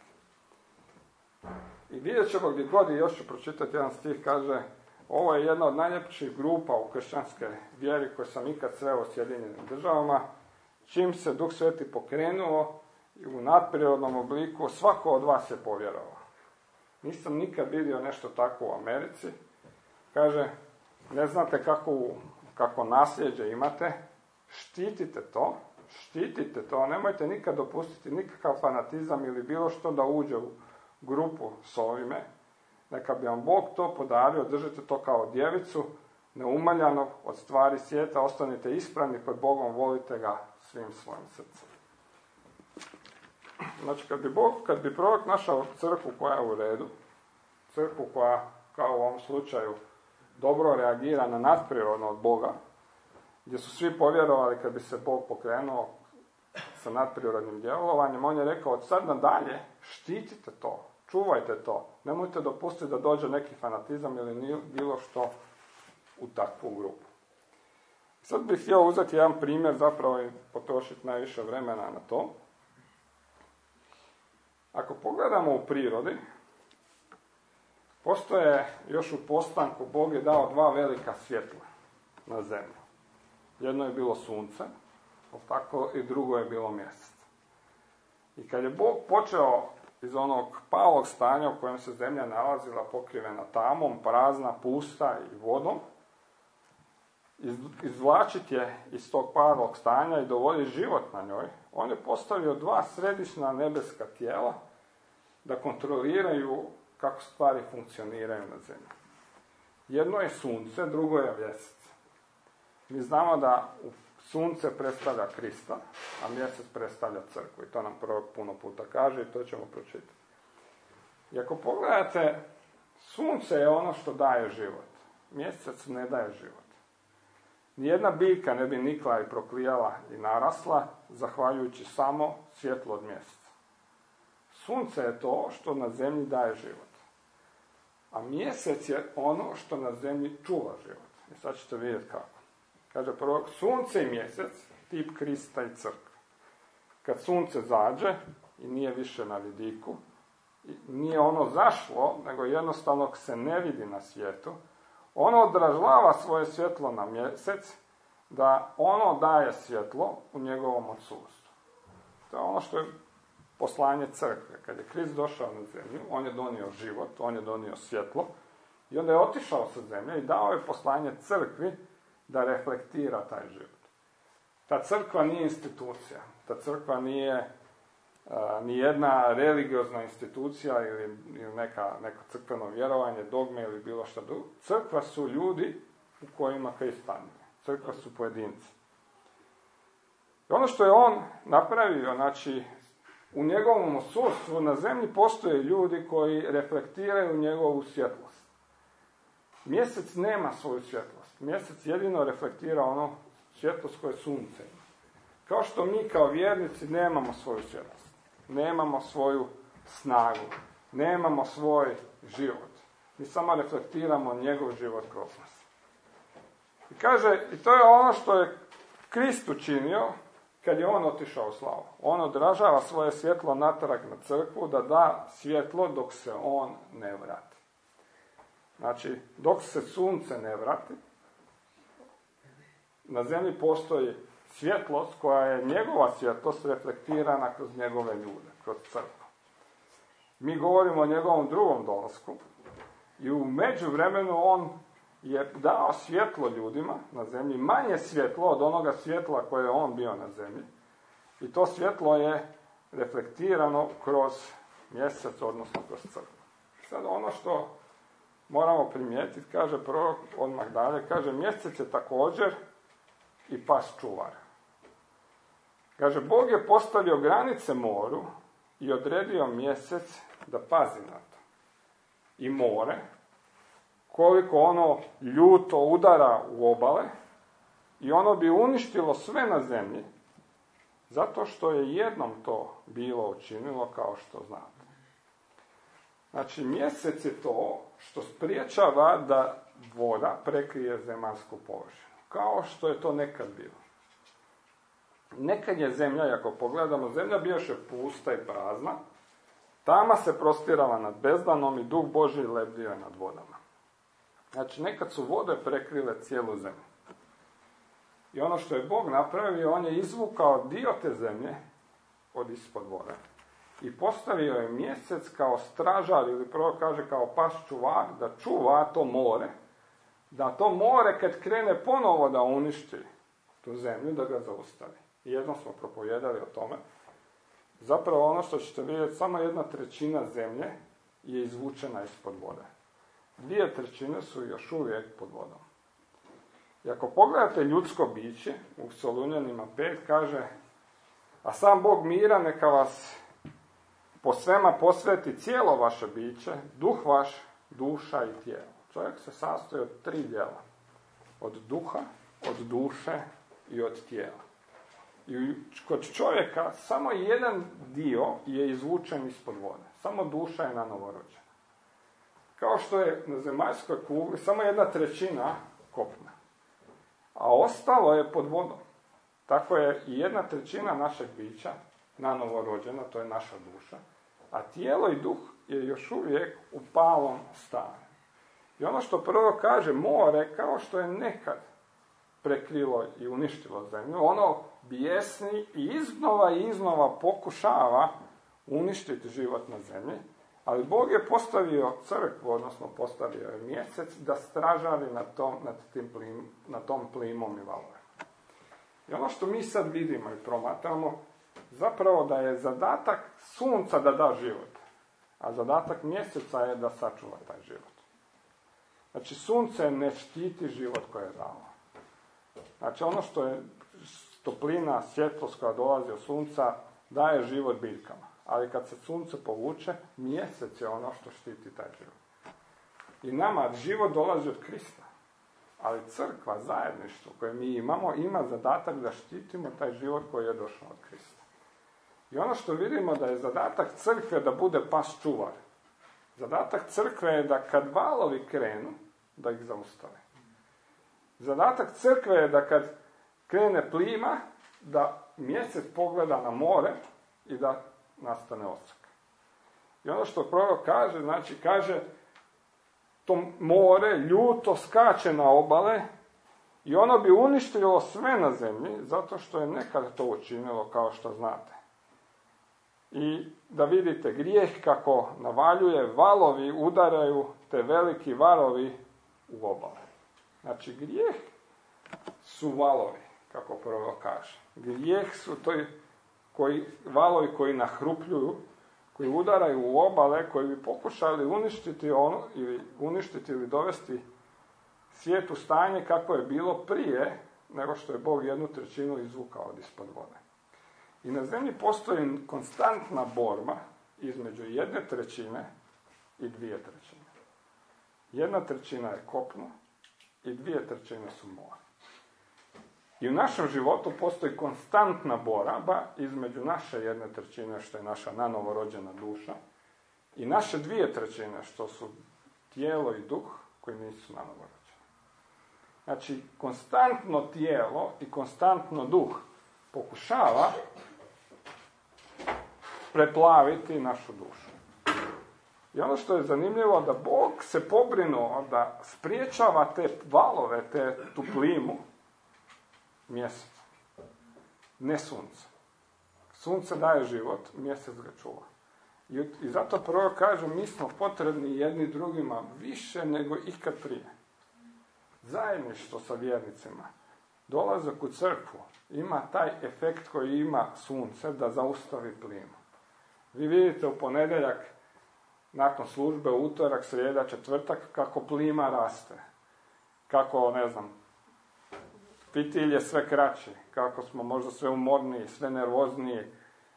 I vidjet ćemo gdje god, i još ću pročitati jedan stih, kaže, ovo je jedna od najljepših grupa u kršćanske vjeri koje sam ikad sreo u Sjedinjenim Državama. Čim se Duh Sveti pokrenuo i u nadprirodnom obliku, svako od vas je povjerovao. Nisam nikad vidio nešto tako u Americi. Kaže, ne znate kako, kako nasljeđe imate, štitite to, štitite to, nemojte nikad dopustiti nikakav fanatizam ili bilo što da uđe u grupu s ovime. Neka bi vam Bog to podario, držite to kao djevicu, neumaljano od stvari svijeta, ostanite ispravni pred Bogom, volite ga svim svojim srcem. Znači, kad bi Bog, kad bi prorok našao crkvu koja je u redu, crkvu koja, kao u ovom slučaju, dobro reagira na nadprirodno od Boga, gdje su svi povjerovali kad bi se Bog pokrenuo sa nadprirodnim djelovanjem, on je rekao, od sad nadalje štitite to, čuvajte to, nemojte dopustiti da dođe neki fanatizam ili bilo što u takvu grupu. Sad bih htio uzeti jedan primjer, zapravo i potrošiti najviše vremena na to. Ako pogledamo u prirodi, postoje još u postanku, Bog je dao dva velika svjetla na zemlju. Jedno je bilo sunce, tako, i drugo je bilo mjesec. I kad je Bog počeo iz onog palog stanja u kojem se zemlja nalazila, pokrivena tamom, prazna, pusta i vodom, izvlačiti je iz tog palog stanja i dovoditi život na njoj, on je postavio dva središnja nebeska tijela da kontroliraju kako stvari funkcioniraju na zemlji. Jedno je sunce, drugo je mjesec. Mi znamo da sunce predstavlja Krista, a mjesec predstavlja crkvu. I to nam prorok puno puta kaže i to ćemo pročitati. I ako pogledate, sunce je ono što daje život. Mjesec ne daje život. Nijedna biljka ne bi nikla i proklijala i narasla, zahvaljujući samo svjetlo od mjeseca. Sunce je to što na zemlji daje život. A mjesec je ono što na zemlji čuva život. I sad ćete vidjeti kako. Kaže prorok, sunce i mjesec, tip Krista i crkve. Kad sunce zađe i nije više na vidiku, nije ono zašlo, nego jednostavno se ne vidi na svijetu, ono odražava svoje svjetlo na mjesec, da ono daje svjetlo u njegovom odsustvu. To je ono što je poslanje crkve. Kad je Krist došao na zemlju, on je donio život, on je donio svjetlo, i onda je otišao sa zemlje i dao je poslanje crkvi da reflektira taj život. Ta crkva nije institucija, ta crkva nije uh, ni jedna religiozna institucija ili, ili neka, neko crkveno vjerovanje, dogme ili bilo što drugo. Crkva su ljudi u kojima Krist stanuje. Crkva su pojedinci. I ono što je on napravio, znači, u njegovom odsustvu na zemlji postoje ljudi koji reflektiraju njegovu svjetlost. Mjesec nema svoju svjetlost. Mjesec jedino reflektira ono svjetlost koje sunce ima. Kao što mi kao vjernici nemamo svoju svjetlost. Nemamo svoju snagu. Nemamo svoj život. Mi samo reflektiramo njegov život kroz nas. I kaže, i to je ono što je Krist učinio kad je on otišao u slavu. On odražava svoje svjetlo natrag na crkvu da da svjetlo dok se on ne vrati. Znači, dok se sunce ne vrati, na zemlji postoji svjetlost koja je njegova svjetlost reflektirana kroz njegove ljude, kroz crkvu. Mi govorimo o njegovom drugom dolasku i u međuvremenu on je dao svjetlo ljudima na zemlji, manje svjetlo od onoga svjetla koje je on bio na zemlji. I to svjetlo je reflektirano kroz mjesec, odnosno kroz crkvu. Sad ono što moramo primijetiti, kaže prorok odmah dalje, kaže mjesec je također i pas čuvar. Kaže, Bog je postavio granice moru i odredio mjesec da pazi na to. I more, koliko ono ljuto udara u obale, i ono bi uništilo sve na zemlji, zato što je jednom to bilo učinilo, kao što znate. Znači, mjesec je to što spriječava da voda prekrije zemaljsku površinu, kao što je to nekad bilo. Nekad je zemlja, ako pogledamo, zemlja bijaše pusta i prazna, tama se prostirala nad bezdanom i duh Božji lebdio je nad vodama. Znači, nekad su vode prekrile cijelu zemlju. I ono što je Bog napravio, on je izvukao dio te zemlje od ispod vode. I postavio je mjesec kao stražar, ili prvo kaže kao pas čuvar, da čuva to more, da to more kad krene ponovo da uništi tu zemlju, da ga zaustavi. I jednom smo propovijedali o tome. Zapravo ono što ćete vidjeti, samo jedna trećina zemlje je izvučena ispod vode. Dvije trećine su još uvijek pod vodom. I ako pogledate ljudsko biće, u Solunjanima pet kaže, a sam Bog mira neka vas po svema posveti cijelo vaše biće, duh vaš, duša i tijelo. Čovjek se sastoji od tri dijela. Od duha, od duše i od tijela. I kod čovjeka samo jedan dio je izvučen ispod vode. Samo duša je na novorođena. Kao što je na zemaljskoj kugli samo jedna trećina kopna. A ostalo je pod vodom. Tako je i jedna trećina našeg bića na novorođena, to je naša duša. A tijelo i duh je još uvijek u palom stanju. I ono što prvo kaže, more, kao što je nekad prekrilo i uništilo zemlju, ono bijesni i iznova i iznova pokušava uništiti život na zemlji, ali Bog je postavio crkvu, odnosno postavio je mjesec da stražari nad tom, nad tim plim, nad tom plimom i valovima. I ono što mi sad vidimo i promatramo, zapravo da je zadatak sunca da da život, a zadatak mjeseca je da sačuva taj život. Znači, sunce ne štiti život koje je dalo. Znači, ono što je toplina, svjetlost koja dolazi od sunca, daje život biljkama. Ali kad se sunce povuče, mjesec je ono što štiti taj život. I nama život dolazi od Krista. Ali crkva, zajedništvo koje mi imamo, ima zadatak da štitimo taj život koji je došao od Krista. I ono što vidimo da je zadatak crkve da bude pas čuvar. Zadatak crkve je da kad valovi krenu, da ih zaustave. Zadatak crkve je da kad krene plima, da mjesec pogleda na more i da nastane osaka. I ono što prorok kaže, znači kaže, to more ljuto skače na obale i ono bi uništilo sve na zemlji, zato što je nekad to učinilo, kao što znate. I da vidite grijeh kako navaljuje, valovi udaraju, te veliki valovi u obale. Znači grijeh su valovi, kako prvo kaže. Grijeh su to koji, valovi koji nahrupljuju, koji udaraju u obale, koji bi pokušali uništiti ono, ili uništiti ili dovesti svijet u stanje kako je bilo prije, nego što je Bog jednu trećinu izvukao od ispod vode. I na zemlji postoji konstantna borba između jedne trećine i dvije trećine. Jedna trećina je kopno i dvije trećine su more. I u našem životu postoji konstantna borba između naše jedne trećine, što je naša nanovo rođena duša, i naše dvije trećine, što su tijelo i duh, koji nisu nanovo rođeni. Znači, konstantno tijelo i konstantno duh pokušava preplaviti našu dušu. I ono što je zanimljivo, da Bog se pobrinuo da spriječava te valove, te, tu plimu, mjesec. Ne sunce. Sunce daje život, mjesec ga čuva. I, i zato prvo kaže, mi smo potrebni jedni drugima više nego ikad prije. Zajedništvo sa vjernicima, dolazak u crkvu, ima taj efekt koji ima sunce da zaustavi plimu. Vi vidite u ponedjeljak, nakon službe, utorak, srijeda, četvrtak, kako plima raste. Kako, ne znam, fitilj je sve kraći, kako smo možda sve umorniji, sve nervozniji. E,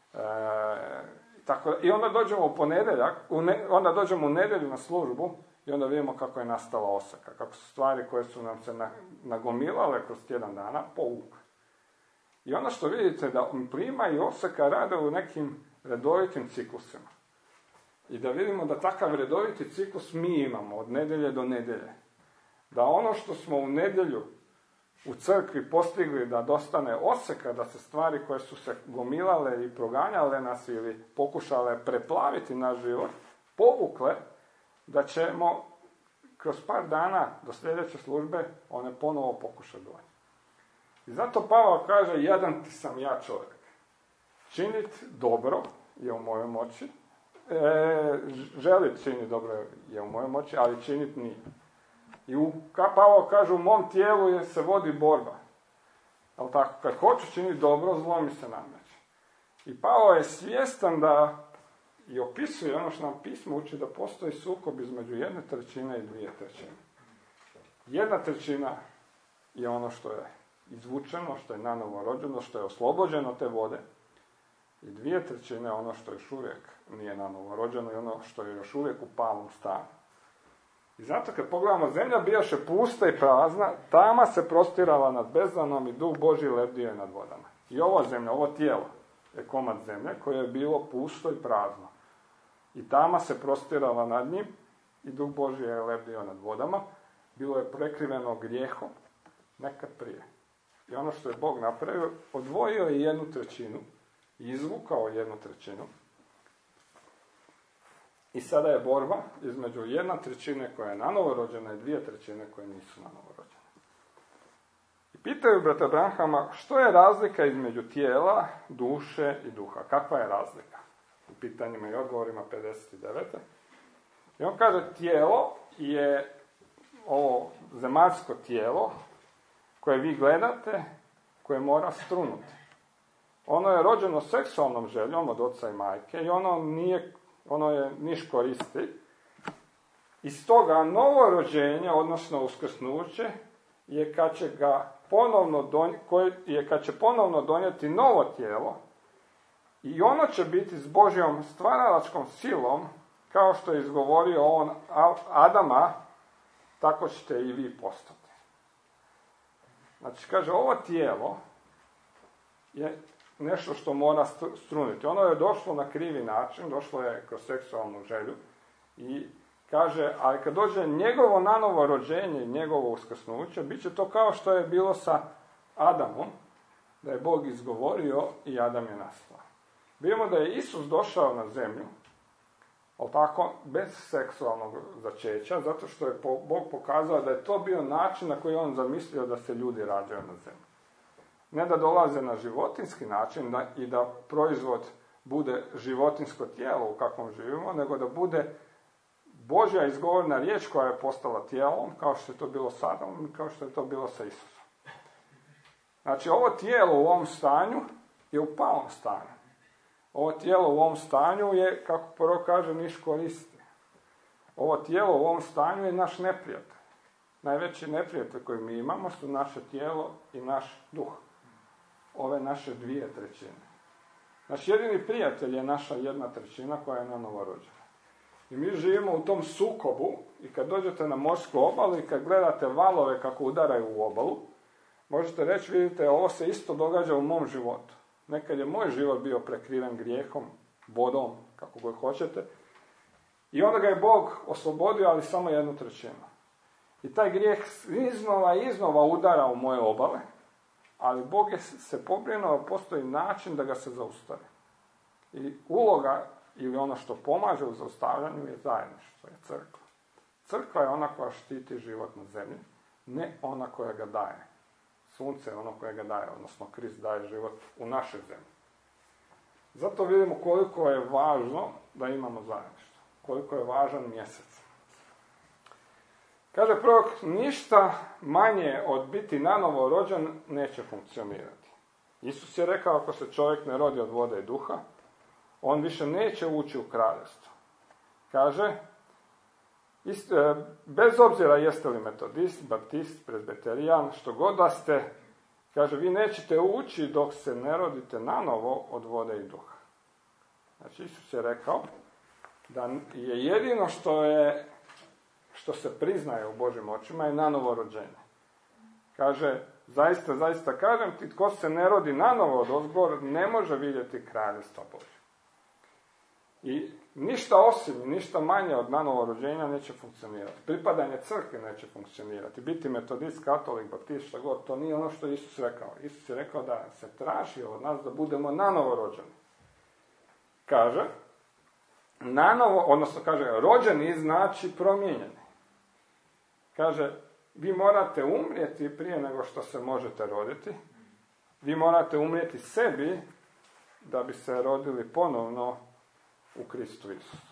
tako, I onda dođemo u ponedjeljak, u ne, onda dođemo u nedjelju na službu i onda vidimo kako je nastala oseka, kako su stvari koje su nam se nagomilale kroz tjedan dana povukle. I ono što vidite da plima i oseka rade u nekim redovitim ciklusima. I da vidimo da takav redoviti ciklus mi imamo od nedjelje do nedjelje. Da ono što smo u nedjelju u crkvi postigli da dostane oseka, da se stvari koje su se gomilale i proganjale nas ili pokušale preplaviti naš život, povukle, da ćemo kroz par dana do sljedeće službe one ponovo pokušati doći. I zato Pavao kaže, jedan ti sam ja čovjek. Činit dobro je u mojoj moći, e, želit činiti dobro je u mojoj moći, ali činit nije. I u, Pavao kaže, u mom tijelu je, se vodi borba. Ali tako, kad hoću činiti dobro, zlo mi se nameće. I Pavao je svjestan da, i opisuje ono što nam pismo uči, da postoji sukob između jedne trećine i dvije trećine. Jedna trećina je ono što je izvučeno, što je nanovo rođeno, što je oslobođeno te vode. I dvije trećine ono što još uvijek nije nanovo rođeno i ono što je još uvijek u palom stanju. I zato kad pogledamo, zemlja bijaše pusta i prazna, tama se prostirala nad bezdanom i duh Božji lebdio je nad vodama. I ova zemlja, ovo tijelo je komad zemlje koje je bilo pusto i prazno. I tama se prostirala nad njim i duh Božji je lebdio nad vodama. Bilo je prekriveno grijehom nekad prije. I ono što je Bog napravio, odvojio je jednu trećinu i izvukao jednu trećinu. I sada je borba između jedna trećine koja je nanovo rođena i dvije trećine koje nisu nanovo rođene. I pitaju brata Branhama, što je razlika između tijela, duše i duha? Kakva je razlika? U pitanjima i odgovorima pedeset devet. I on kaže, tijelo je ovo zemaljsko tijelo koje vi gledate, koje mora strunuti. Ono je rođeno seksualnom željom od oca i majke i ono nije, ono je niš koristi. I stoga novo rođenje, odnosno uskrsnuće, je kad će ga ponovno donijeti, koje je kad će ponovno donijeti novo tijelo i ono će biti s Božjom stvaralačkom silom, kao što je izgovorio on Adama, tako ćete i vi postati. Znači, kaže, ovo tijelo je nešto što mora struniti. Ono je došlo na krivi način, došlo je kroz seksualnu želju i kaže, ali kad dođe njegovo nanovo rođenje i njegovo uskrsnuće, bit će to kao što je bilo sa Adamom, da je Bog izgovorio i Adam je nastao. Vidimo da je Isus došao na zemlju, ali tako, bez seksualnog začeća, zato što je Bog pokazao da je to bio način na koji on zamislio da se ljudi rađaju na zemlji. Ne da dolaze na životinski način da, i da proizvod bude životinsko tijelo u kakvom živimo, nego da bude Božja izgovorna riječ koja je postala tijelom, kao što je to bilo sa Adamom i kao što je to bilo sa Isusom. Znači, ovo tijelo u ovom stanju je u palom stanju. Ovo tijelo u ovom stanju je, kako prvo kaže, niš koristi. Ovo tijelo u ovom stanju je naš neprijatelj. Najveći neprijatelj koji mi imamo su naše tijelo i naš duh. Ove naše dvije trećine. Naš jedini prijatelj je naša jedna trećina koja je na novorođena. I mi živimo u tom sukobu i kad dođete na morsku obalu i kad gledate valove kako udaraju u obalu, možete reći, vidite, ovo se isto događa u mom životu. Nekad je moj život bio prekriven grijehom, vodom, kako god hoćete. I onda ga je Bog oslobodio, ali samo jednu trećinu. I taj grijeh iznova i iznova udara u moje obale, ali Bog je se pobrinuo, postoji način da ga se zaustavi. I uloga ili ono što pomaže u zaustavljanju je zajedništvo, je crkva. Crkva je ona koja štiti život na zemlji, ne ona koja ga daje. Sunce je ono koje ga daje, odnosno Krist daje život u našoj zemlji. Zato vidimo koliko je važno da imamo zajedništvo, koliko je važan mjesec. Kaže prorok, ništa manje od biti nanovo rođen neće funkcionirati. Isus je rekao, ako se čovjek ne rodi od vode i duha, on više neće ući u kraljevstvo. Kaže, ist, e, bez obzira jeste li metodist, baptist, prezbeterijan, što god da ste, kaže, vi nećete ući dok se ne rodite nanovo od vode i duha. Znači, Isus je rekao da je jedino što je što se priznaje u Božjim očima je nanovo rođenje. Kaže, zaista, zaista kažem ti, tko se ne rodi nanovo od ozgor, ne može vidjeti kraljevstva Božje. I ništa osim, ništa manje od nanovo rođenja neće funkcionirati. Pripadanje crkvi neće funkcionirati. Biti metodist, katolik, baptist, šta god, to nije ono što je Isus rekao. Isus je rekao da se traži od nas da budemo nanovo rođeni. Kaže, nanovo, odnosno kaže, rođeni znači promijenjeni. Kaže, vi morate umrijeti prije nego što se možete roditi. Vi morate umrijeti sebi da bi se rodili ponovno u Kristu Isusu.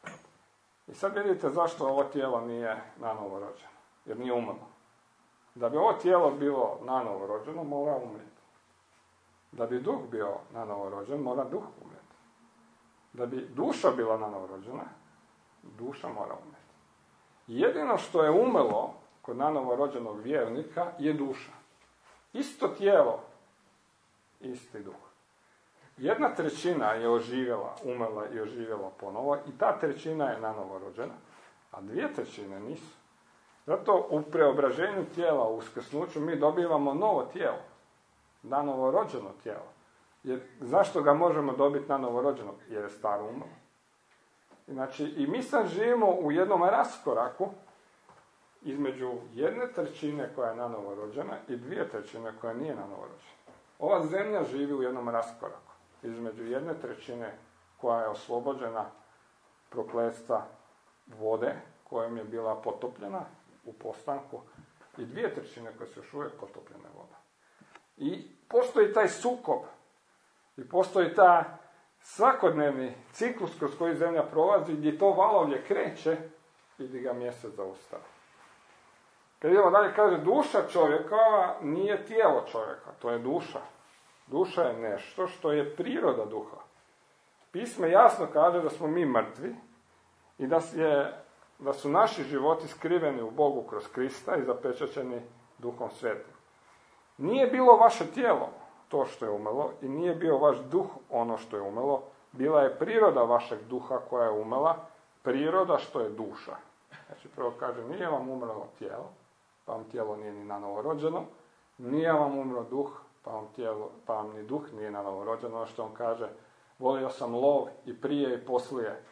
I sad vidite zašto ovo tijelo nije nanovo rođeno. Jer nije umrlo. Da bi ovo tijelo bilo nanovo rođeno, mora umrijeti. Da bi duh bio nanovo rođen, mora duh umrijeti. Da bi duša bila nanovo rođena, duša mora umrijeti. Jedino što je umrlo kod nanovo rođenog vjernika je duša. Isto tijelo, isti duh. Jedna trećina je oživjela, umrla i oživjela ponovo i ta trećina je nanovo rođena, a dvije trećine nisu. Zato u preobraženju tijela, u uskrsnuću, mi dobivamo novo tijelo, nanovo rođeno tijelo. Jer, zašto ga možemo dobiti nanovo rođenog? Jer je staro umrlo. Znači, i mi sad živimo u jednom raskoraku između jedne trećine koja je nanovo rođena i dvije trećine koja nije nanovo rođena. Ova zemlja živi u jednom raskoraku između jedne trećine koja je oslobođena prokletstva vode kojom je bila potopljena u postanku i dvije trećine koje su još uvijek potopljene voda. I postoji taj sukob i postoji ta svakodnevni ciklus kroz koji zemlja prolazi, gdje to valovlje kreće i gdje ga mjesec zaustavi. Kad idemo dalje, kaže, duša čovjekova nije tijelo čovjeka, to je duša. Duša je nešto što je priroda duha. Pismo jasno kaže da smo mi mrtvi i da, je, da su naši životi skriveni u Bogu kroz Krista i zapečaćeni Duhom Svetim. Nije bilo vaše tijelo to što je umrlo i nije bio vaš duh ono što je umrlo. Bila je priroda vašeg duha koja je umrla, priroda što je duša. Znači prvo kaže, nije vam umrlo tijelo, pa vam tijelo nije ni nanovo rođeno, nije vam umro duh, pa vam, tijelo, pa vam ni duh nije nanovo rođeno. Ono što on kaže, volio sam lov i prije i poslije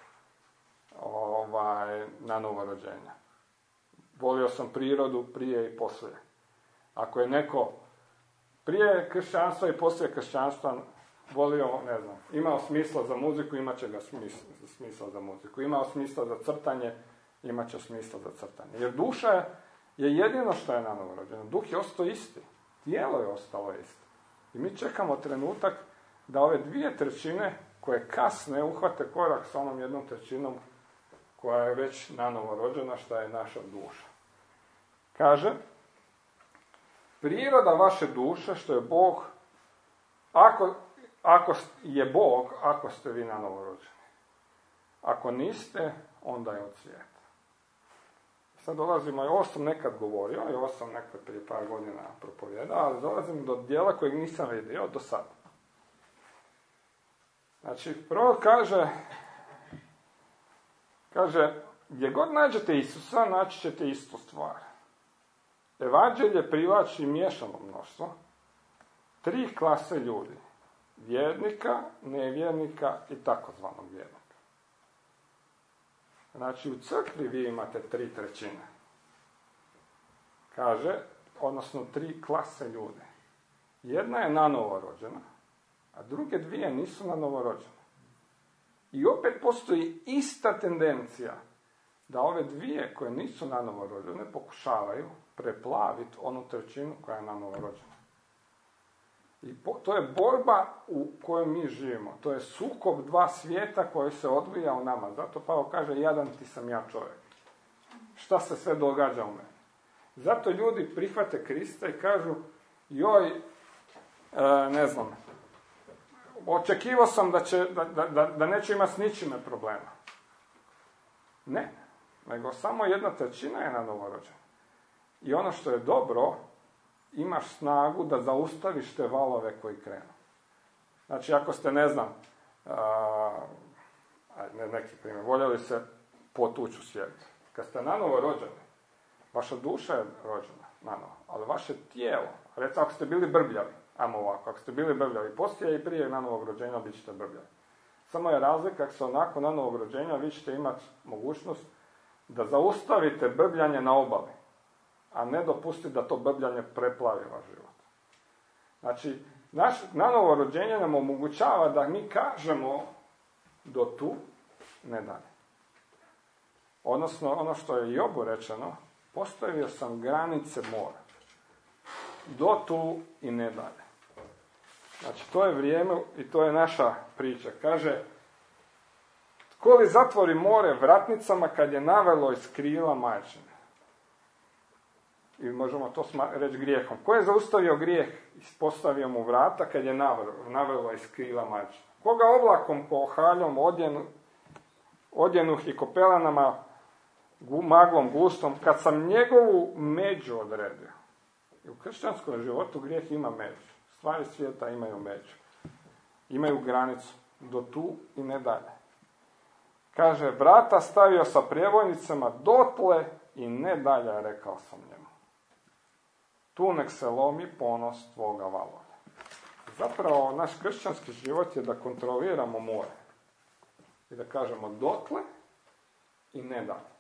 ovaj, nanovo rođenja. Volio sam prirodu prije i poslije. Ako je neko prije kršćanstva i poslije kršćanstva volio, ne znam, imao smisla za muziku, imat će ga smisla, smisla za muziku. Imao smisla za crtanje, imat će smisla za crtanje. Jer duša je jedino što je nanovo rođeno. Duh je ostao isti. Tijelo je ostalo isto. I mi čekamo trenutak da ove dvije trećine koje kasne uhvate korak s onom jednom trećinom koja je već nanovo rođena, što je naša duša. Kaže, priroda vaše duše, što je Bog, ako, ako je Bog, ako ste vi nanovo rođeni. Ako niste, onda je od svijeta. Sad dolazimo, i ovo sam nekad govorio, i ovo sam nekad prije par godina propovijedao, ali dolazim do dijela kojeg nisam vidio do sada. Znači, prvo kaže, Kaže, gdje god nađete Isusa, naći ćete istu stvar. Evanđelje privlači miješano mnoštvo, tri klase ljudi. Vjernika, nevjernika i takozvanog vjernika. Znači, u crkvi vi imate tri trećine. Kaže, odnosno tri klase ljudi. Jedna je nanovo rođena, a druge dvije nisu nanovo rođene. I opet postoji ista tendencija da ove dvije koje nisu nanovo rođene pokušavaju preplaviti onu trećinu koja je nanovo rođena. I po, to je borba u kojoj mi živimo. To je sukob dva svijeta koji se odvija u nama. Zato Pavao kaže, jadan ti sam ja čovjek. Šta se sve događa u meni? Zato ljudi prihvate Krista i kažu, joj, e, ne znam, očekivao sam da, će, da, da, da neće imati s ničime problema. Ne, nego samo jedna trećina je na novorođena. I ono što je dobro, imaš snagu da zaustaviš te valove koji krenu. Znači, ako ste, ne znam, a, ne, neki primjer, voljeli se potući u svijetu. Kad ste nanovo rođeni, vaša duša je rođena nanovo, ali vaše tijelo, recimo ako ste bili brbljavi, ajmo ovako, ako ste bili brbljavi, poslije i prije nanovog rođenja bit ćete brbljavi. Samo je razlika, ako se onako nanovog rođenja, vi ćete imati mogućnost da zaustavite brbljanje na obali, a ne dopustiti da to brbljanje preplavi vaš život. Znači, naš nanovo rođenje nam omogućava da mi kažemo do tu, ne dalje. Odnosno, ono što je Jobu rečeno, postavio sam granice mora. Do tu i ne dalje. Znači, to je vrijeme i to je naša priča. Kaže, tko li zatvori more vratnicama kad je navelo iz krila majčine? I možemo to reći grijehom. Ko je zaustavio grijeh i postavio mu vrata kad je navelo, navelo iz krila majčine? Koga oblakom po haljom odjenu, odjenuh i kopelanama, maglom gustom, kad sam njegovu među odredio. I u kršćanskom životu grijeh ima među. Stvari svijeta imaju među. Imaju granicu. Do tu i ne dalje. Kaže, vrata stavio sa prijevojnicama dotle i ne dalje, rekao sam njemu. Tu nek se lomi ponos tvoga valova. Zapravo, naš kršćanski život je da kontroliramo more. I da kažemo dotle i ne dalje.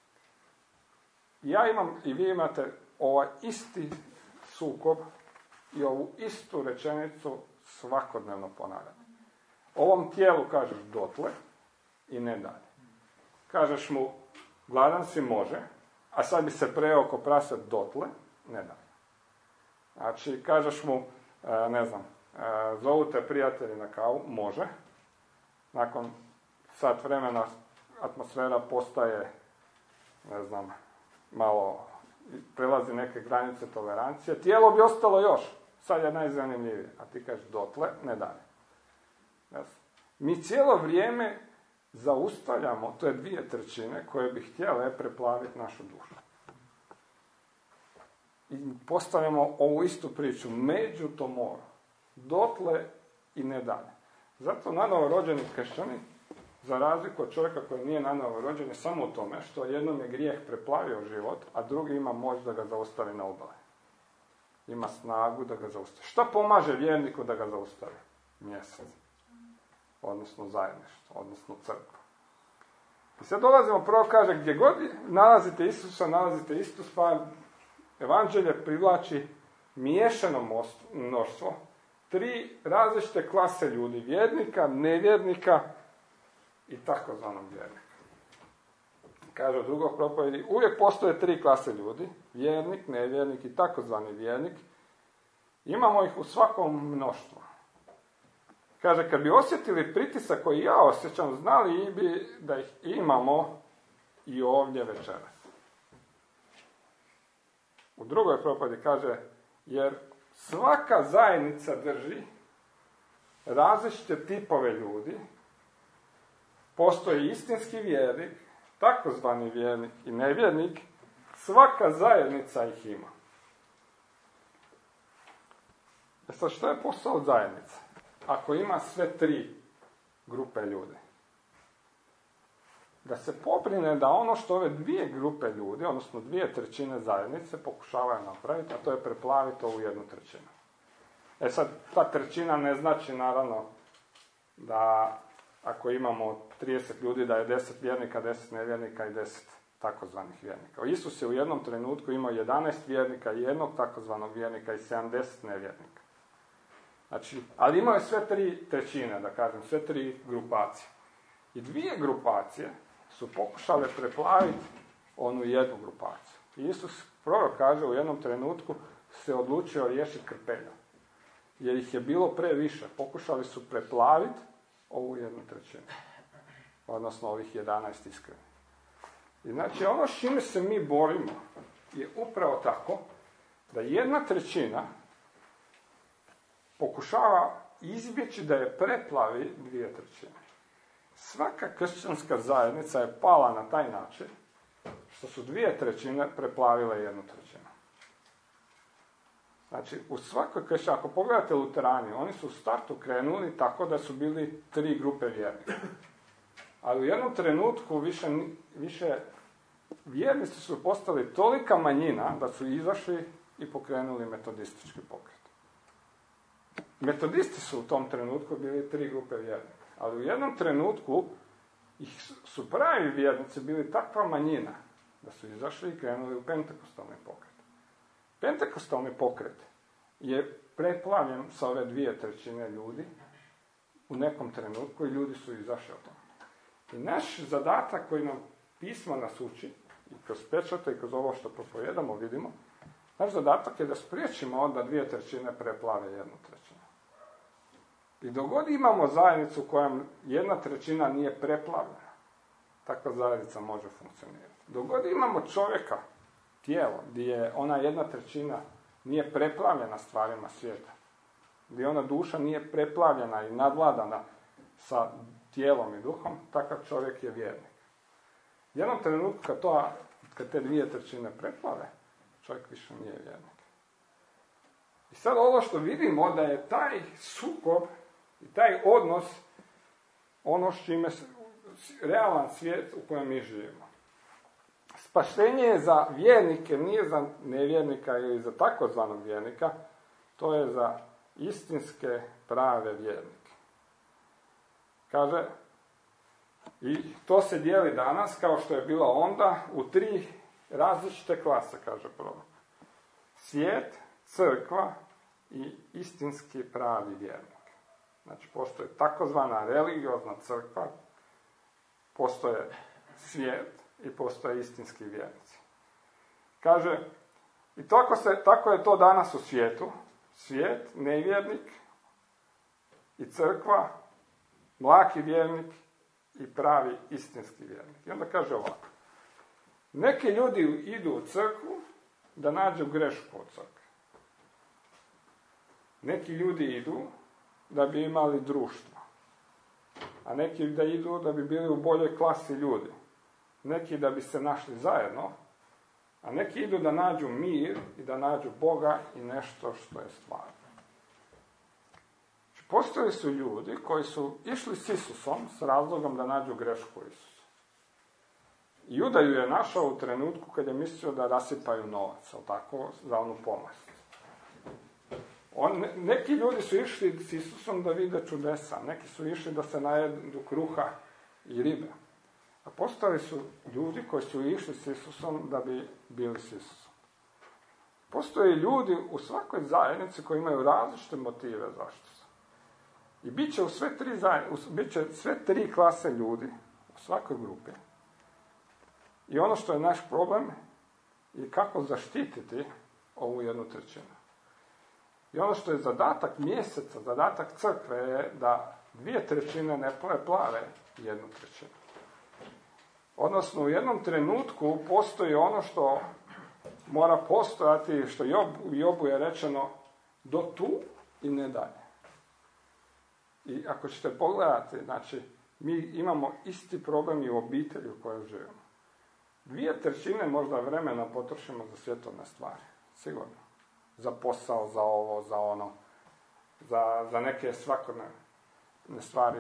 Ja imam i vi imate ovaj isti sukob i ovu istu rečenicu svakodnevno ponavljati. Ovom tijelu kažeš dotle i ne dalje. Kažeš mu, gladan si, može, a sad bi se prejeo ko prasad dotle, ne dalje. Znači, kažeš mu, ne znam, zovu te prijatelji na kavu, može. Nakon sat vremena atmosfera postaje, ne znam, malo prelazi neke granice tolerancije. Tijelo bi ostalo još. Sad je najzanimljivije. A ti kažeš dotle, ne dalje. Mi cijelo vrijeme zaustavljamo, to je dvije trećine koje bi htjele preplaviti našu dušu. I postavljamo ovu istu priču, među to mora. Dotle i ne dalje. Zato nanovo rođeni kršćani, za razliku od čovjeka koji nije nanovo rođen, je samo u tome što jednom je grijeh preplavio život, a drugi ima moć da ga zaustavi na obale. Ima snagu da ga zaustavi. Šta pomaže vjerniku da ga zaustavi? Mjesec. Odnosno zajedništvo, odnosno crkva. I sad dolazimo, prvo kaže, gdje god nalazite Isusa, nalazite istu stvar. Evanđelje privlači miješano mnoštvo, tri različite klase ljudi, vjernika, nevjernika i takozvanog vjernika. Kaže u drugog propovjedi, uvijek postoje tri klase ljudi, vjernik, nevjernik i takozvani vjernik. Imamo ih u svakom mnoštvu. Kaže, kad bi osjetili pritisak koji ja osjećam, znali i bi da ih imamo i ovdje večeras. U drugoj propovjedi kaže, jer svaka zajednica drži različite tipove ljudi, postoji istinski vjernik, takozvani vjernik i nevjernik, svaka zajednica ih ima. E sad, što je posao zajednice? Ako ima sve tri grupe ljudi. da se pobrine da ono što ove dvije grupe ljudi, odnosno dvije trećine zajednice pokušavaju napraviti, a to je preplaviti ovu jednu trećinu. E sad, ta trećina ne znači naravno da ako imamo trideset ljudi da je deset vjernika, deset nevjernika i deset takozvanih vjernika. Isus je u jednom trenutku imao jedanaest vjernika i jednog takozvanog vjernika i sedamdeset nevjernika. Znači, ali imao je sve tri trećine, da kažem, sve tri grupacije. I dvije grupacije su pokušale preplaviti onu jednu grupaciju. I Isus, prorok kaže, u jednom trenutku se odlučio riješiti krpelja. Jer ih je bilo previše. Pokušali su preplaviti ovu jednu trećinu. Odnosno ovih jedanaest iskrenih. I znači ono s čime se mi borimo je upravo tako da jedna trećina pokušava izbjeći da je preplavi dvije trećine. Svaka kršćanska zajednica je pala na taj način što su dvije trećine preplavile jednu trećinu. Znači, u svakoj kršćanskoj, ako pogledate luterani, oni su u startu krenuli tako da su bili tri grupe vjernika. Ali u jednom trenutku više, više vjernici su postali tolika manjina da su izašli i pokrenuli metodistički pokret. Metodisti su u tom trenutku bili tri grupe vjernika. Ali u jednom trenutku ih su pravi vjernici bili takva manjina da su izašli i krenuli u pentekostalni pokret. Pentekostalni pokret je preplavljen sa ove dvije trećine ljudi u nekom trenutku i ljudi su izašli od toga. I naš zadatak koji nam pismo nas uči, i kroz pečate i kroz ovo što propovijedamo vidimo, naš zadatak je da spriječimo da dvije trećine preplave jednu trećinu. I dok god imamo zajednicu u kojem jedna trećina nije preplavljena, takva zajednica može funkcionirati. Dok god imamo čovjeka, tijelo, gdje je ona jedna trećina nije preplavljena stvarima svijeta, gdje ona duša nije preplavljena i nadvladana sa tijelom i duhom, takav čovjek je vjernik. Jednom trenutku kad, to, kad te dvije trećine preplave, čovjek više nije vjernik. I sad ovo što vidimo da je taj sukob i taj odnos ono s čime se, realan svijet u kojem mi živimo. Spašenje je za vjernike, nije za nevjernika ili za takozvanog vjernika, to je za istinske prave vjernike. Kaže, i to se dijeli danas, kao što je bilo onda, u tri različite klase, kaže prorok. Svijet, crkva i istinski pravi vjernik. Znači, postoje takozvana religiozna crkva, postoje svijet i postoje istinski vjernici. Kaže, i tako, se, tako je to danas u svijetu. Svijet, nevjernik i crkva, mlaki vjernik i pravi istinski vjernik. I onda kaže ovako. Neki ljudi idu u crkvu da nađu grešku od crkve. Neki ljudi idu da bi imali društvo. A neki da idu da bi bili u boljoj klasi ljudi. Neki da bi se našli zajedno. A neki idu da nađu mir i da nađu Boga i nešto što je stvarno. Postojali su ljudi koji su išli s Isusom s razlogom da nađu grešku Isusu. Juda ju je našao u trenutku kad je mislio da rasipaju novac, ali tako, za onu pomast. On, neki ljudi su išli s Isusom da vide čudesa, neki su išli da se najedu kruha i ribe. A postojali su ljudi koji su išli s Isusom da bi bili s Isusom. Postoje ljudi u svakoj zajednici koji imaju različite motive zašto su. I bit će u sve tri, bit će sve tri klase ljudi u svakoj grupi. I ono što je naš problem je kako zaštititi ovu jednu trećinu. I ono što je zadatak mjeseca, zadatak crkve je da dvije trećine ne plave jednu trećinu. Odnosno u jednom trenutku postoji ono što mora postojati, što u Jobu je rečeno do tu i ne dalje. I ako ćete pogledati, znači, mi imamo isti problem i u obitelji u kojoj živimo. Dvije trećine možda vremena potrošimo za svjetovne stvari, sigurno. Za posao, za ovo, za ono, za, za neke svakodnevne stvari.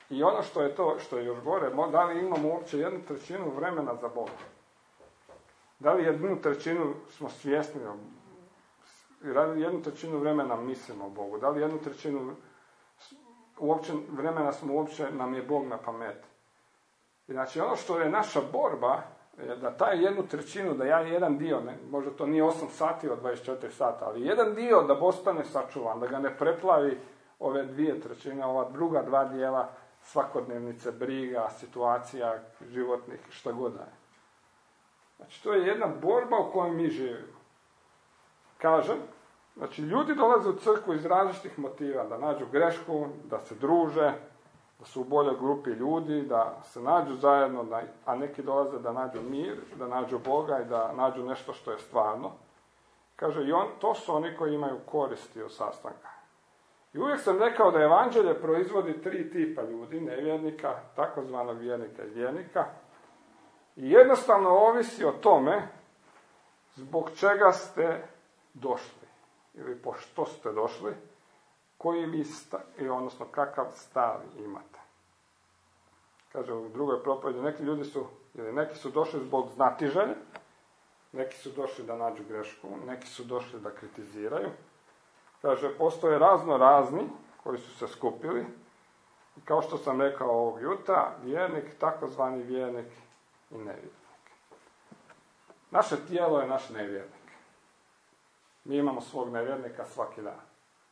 I ono što je to, što je još gore, da li imamo uopće jednu trećinu vremena za Boga? Da li jednu trećinu smo svjesni, da li jednu trećinu vremena mislimo o Bogu? Da li jednu trećinu uopće, vremena smo uopće, nam je Bog na pameti? I znači ono što je naša borba, je da taj jednu trećinu, da ja jedan dio, ne, možda to nije osam sati od dvadeset četiri sata, ali jedan dio da ostane sačuvan, da ga ne preplavi ove dvije trećine, ova druga dva dijela svakodnevnice, briga, situacija, životnih, šta god da je. Znači, to je jedna borba u kojoj mi živimo. Kažem, znači, ljudi dolaze u crkvu iz različitih motiva, da nađu grešku, da se druže, da su u boljoj grupi ljudi, da se nađu zajedno, da, a neki dolaze da nađu mir, da nađu Boga i da nađu nešto što je stvarno. Kaže, i on, to su oni koji imaju koristi od sastanka. I uvijek sam rekao da evanđelje proizvodi tri tipa ljudi, nevjernika, takozvanog vjernika i vjernika. I jednostavno ovisi o tome zbog čega ste došli, ili po što ste došli, koji vi stav, odnosno kakav stav imate. Kaže u drugoj propovjedi, neki ljudi su, ili neki su došli zbog znatiželje, neki su došli da nađu grešku, neki su došli da kritiziraju. Kaže, postoje razno razni koji su se skupili, i kao što sam rekao ovog jutra, vjernik, takozvani vjernik i nevjernik. Naše tijelo je naš nevjernik. Mi imamo svog nevjernika svaki dan.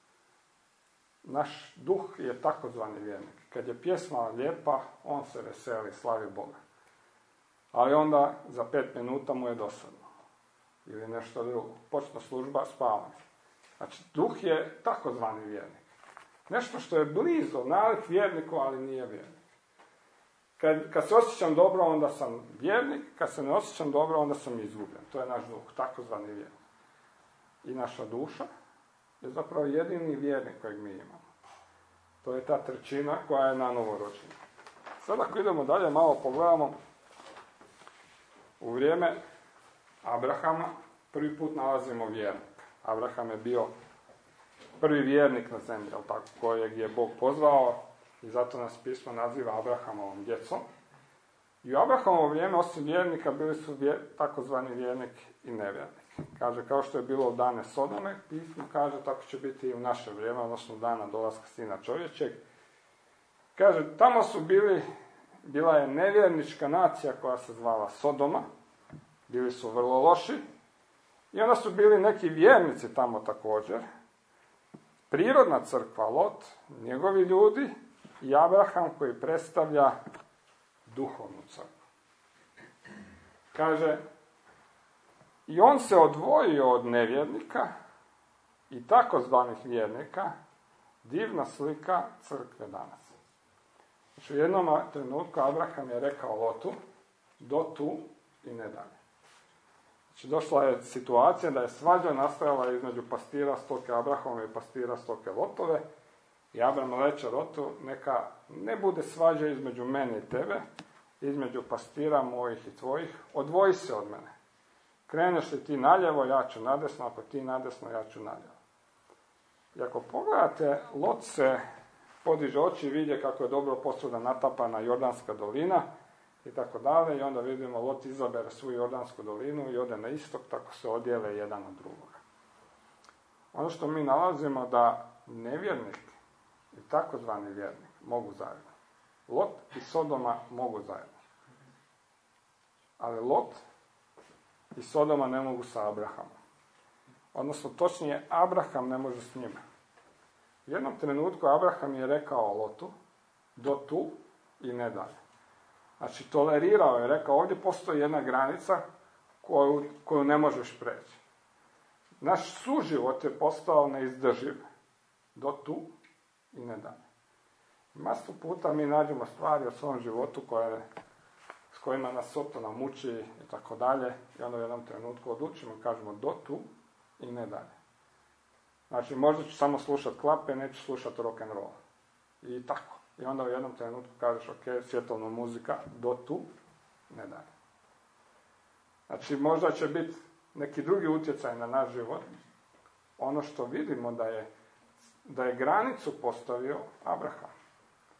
Naš duh je takozvani vjernik. Kad je pjesma lijepa, on se veseli, slavi Boga. Ali onda za pet minuta mu je dosadno. Ili nešto drugo. Počne služba, spavanje. Znači, duh je takozvani vjernik. Nešto što je blizu, nalik vjerniku, ali nije vjernik. Kad, kad se osjećam dobro, onda sam vjernik. Kad se ne osjećam dobro, onda sam izgubljen. To je naš duh, takozvani vjernik. I naša duša je zapravo jedini vjernik kojeg mi imamo. To je ta trećina koja je na novo rođena. Sad ako idemo dalje, malo pogledamo. U vrijeme Abrahama prvi put nalazimo vjernika. Abraham je bio prvi vjernik na zemlji, tako, kojeg je Bog pozvao i zato nas pismo naziva Abrahamovom djecom. I u Abrahamovo vrijeme, osim vjernika, bili su vjer, takozvani vjernik i nevjernik. Kaže, kao što je bilo u dane Sodome, pismo kaže, tako će biti i u naše vrijeme, odnosno dana dolaska Sina čovječeg. Kaže, tamo su bili, bila je nevjernička nacija koja se zvala Sodoma, bili su vrlo loši, i onda su bili neki vjernici tamo također, prirodna crkva Lot, njegovi ljudi i Abraham koji predstavlja duhovnu crkvu. Kaže, i on se odvojio od nevjernika i takozvanih vjernika, divna slika crkve danas. Znači, u jednom trenutku Abraham je rekao Lotu, do tu i ne dalje. Znači, došla je situacija da je svađa nastajala između pastira stoke Abrahama i pastira stoke Lotove. I Abraham reče Lotu, neka ne bude svađa između mene i tebe, između pastira mojih i tvojih, odvoji se od mene. Kreneš li ti naljevo, ja ću nadesno, ako ti nadesno, ja ću naljevo. I ako pogledate, Lot se podiže oči i vidje kako je dobro posvuda natapana Jordanska dolina i tako dalje, i onda vidimo Lot izabere svu Jordansku dolinu i ode na istok, tako se odijele jedan od drugoga. Ono što mi nalazimo da nevjernik i takozvani vjernik mogu zajedno. Lot i Sodoma mogu zajedno. Ali Lot i Sodoma ne mogu sa Abrahamom. Odnosno, točnije, Abraham ne može s njima. U jednom trenutku Abraham je rekao Lotu, do tu i ne dalje. Znači, tolerirao je, rekao, ovdje postoji jedna granica koju, koju ne možeš preći. Naš suživot je postao neizdrživ. Do tu i ne dalje. Masu puta mi nađemo stvari o svom životu koje, s kojima nas Sotona muči i tako dalje, i onda u jednom trenutku odlučimo i kažemo do tu i ne dalje. Znači, možda ću samo slušati klape, neću slušati rock and roll. I tako. I onda u jednom trenutku kažeš, ok, svjetovna muzika, do tu, ne dalje. Znači, možda će biti neki drugi utjecaj na naš život. Ono što vidimo da je, da je granicu postavio Abraham.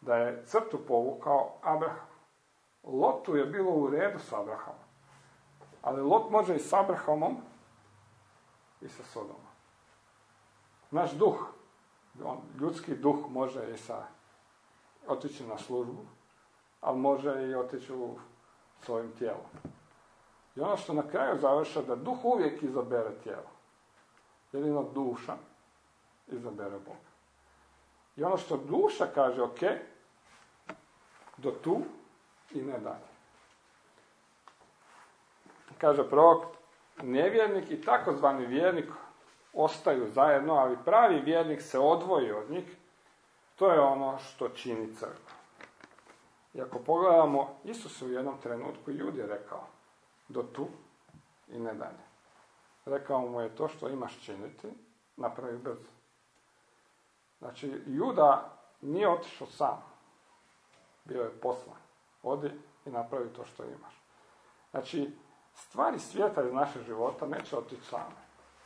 da je crtu povukao Abraham. Lotu je bilo u redu s Abrahamom. Ali Lot može i s Abrahamom i sa Sodomom. Naš duh, on, ljudski duh može i sa otići na službu, ali može i otići u svojim tijelom. I ono što na kraju završa, da duh uvijek izabere tijelo. Jedino duša izabere Boga. I ono što duša kaže, ok, do tu i ne dalje. Kaže prorok, nevjernik i takozvani vjernik ostaju zajedno, ali pravi vjernik se odvoji od njih. To je ono što čini crkva. I ako pogledamo, Isus je u jednom trenutku Judi je rekao, do tu i ne dalje. Rekao mu je, to što imaš činiti, napravi brzo. Znači, Juda nije otišao sam. Bio je poslan. Odi i napravi to što imaš. Znači, stvari svijeta iz našeg života neće otići same.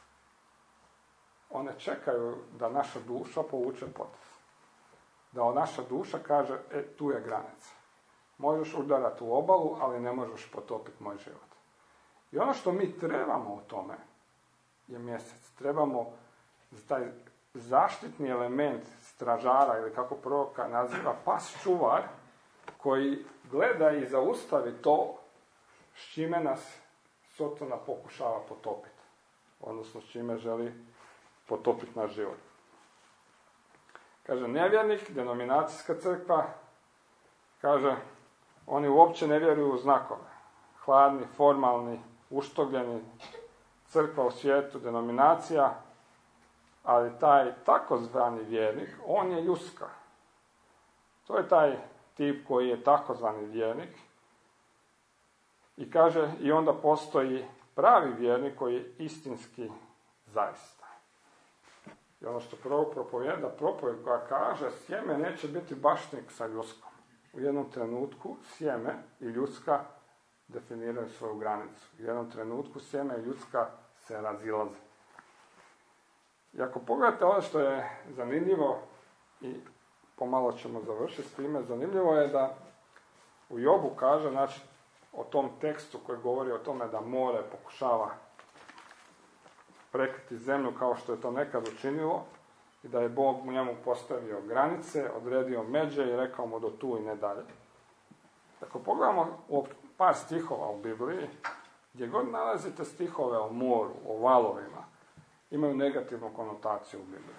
One čekaju da naša duša povuče potez. Da naša duša kaže, e, tu je granica. Možeš udarati u obalu, ali ne možeš potopiti moj život. I ono što mi trebamo u tome je mjesec. Trebamo taj zaštitni element stražara, ili kako proroka naziva, pas čuvar, koji gleda i zaustavi to s čime nas Sotona pokušava potopiti. Odnosno s čime želi potopiti naš život. Kaže, nevjernik, denominacijska crkva, kaže, oni uopće ne vjeruju u znakove. Hladni, formalni, uštogljeni, crkva u svijetu, denominacija, ali taj takozvani vjernik, on je ljuska. To je taj tip koji je takozvani vjernik. I kaže, i onda postoji pravi vjernik koji je istinski zaista. I ono što prvo propovjeda, propovjed koja kaže, sjeme neće biti bašnik sa ljuskom. U jednom trenutku sjeme i ljudska definiraju svoju granicu. U jednom trenutku sjeme i ljudska se razilaze. I ako pogledate ono što je zanimljivo, i pomalo ćemo završiti s time, zanimljivo je da u Jobu kaže, znači, o tom tekstu koji govori o tome da more pokušava prekriti zemlju kao što je to nekad učinilo, i da je Bog u njemu postavio granice, odredio međe i rekao mu do tu i ne dalje. Ako pogledamo u par stihova u Bibliji, gdje god nalazite stihove o moru, o valovima, imaju negativnu konotaciju u Bibliji.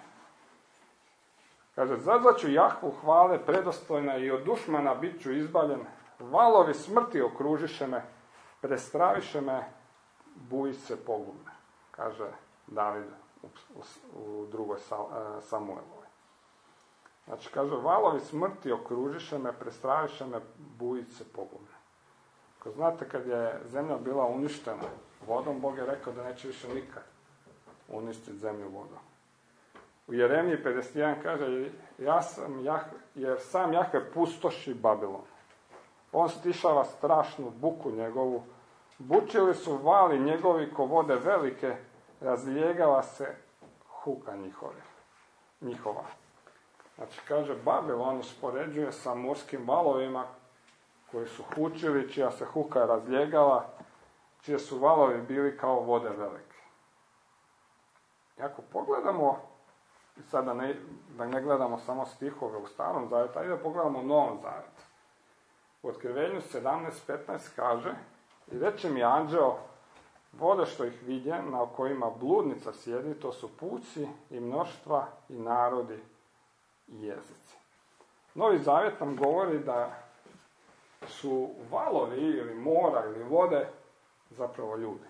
Kaže, zazvaću Jahvu hvale predostojna i od dušmana bit ću izbavljen, valovi smrti okružiše me, prestraviše me, bujice pogubne, kaže David u, u, u drugoj Samuelovoj. Znači, kaže, valovi smrti okružiše me, prestraviše me, bujice pogubne. Ako znate, kad je zemlja bila uništena vodom, Bog je rekao da neće više nikad uništiti zemlju vodom. U Jeremiji pedeset jedan kaže, ja sam Jahve, jer sam Jahve pustoši Babilon. On stišava strašnu buku njegovu. Bučili su vali njegovi ko vode velike, razlijegala se huka njihove, njihova. Znači, kaže, Babilon uspoređuje sa morskim valovima koji su hučili, čija se huka razlijegala, čije su valovi bili kao vode velike. I ako pogledamo, i sada ne, da ne gledamo samo stihove u Starom Zavjetu, ajde da pogledamo u Novom Zavjetu. U Otkrivenju sedamnaest petnaest kaže, i reče mi anđeo, vode što ih vidje, na kojima bludnica sjedi, to su puci i mnoštva i narodi i jezici. Novi Zavjet nam govori da su valovi ili mora ili vode zapravo ljudi.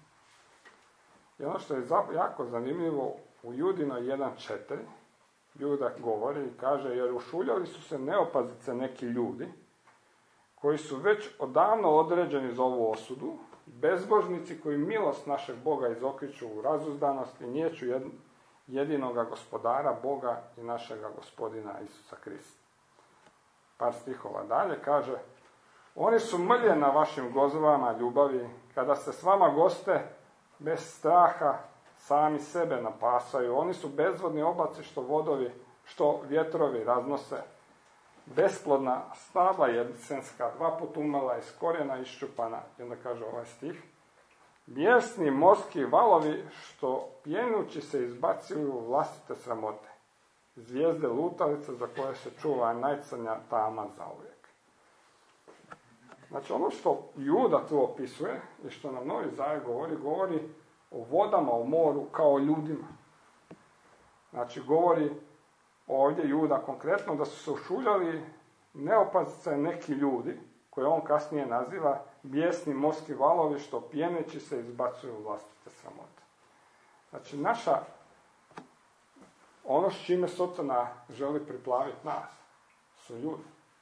I ono što je jako zanimljivo, u Judinoj jedan četiri Juda govori i kaže, jer ušuljali su se neopazice neki ljudi, koji su već odavno određeni za ovu osudu, bezbožnici koji milost našeg Boga izokriču u razuzdanost i niječu jedinoga gospodara Boga i našega gospodina Isusa Krista. Par stihova dalje kaže, oni su mrlje na vašim gozvama ljubavi, kada se s vama goste bez straha sami sebe napasaju. Oni su bezvodni oblaci što vodovi, što vjetrovi raznose. besplodna stabla jesenska, dva put umrla, iz korijena iščupana. I onda kaže ovaj stih: bijesni morski valovi što pjenući se izbacuju u vlastite sramote. Zvijezde lutalice za koje se čuva najcrnja tama zauvijek. Znači ono što Juda tu opisuje i što nam Novi Zavjet govori, govori o vodama, o moru kao o ljudima. Znači govori ovdje Juda konkretno da su se ušuljali neopazice neki ljudi, koje on kasnije naziva bijesni morski valovi što pjeneći se izbacuju u vlastite sramote. Znači naša, ono s čime Sotona želi priplaviti nas, su ljudi.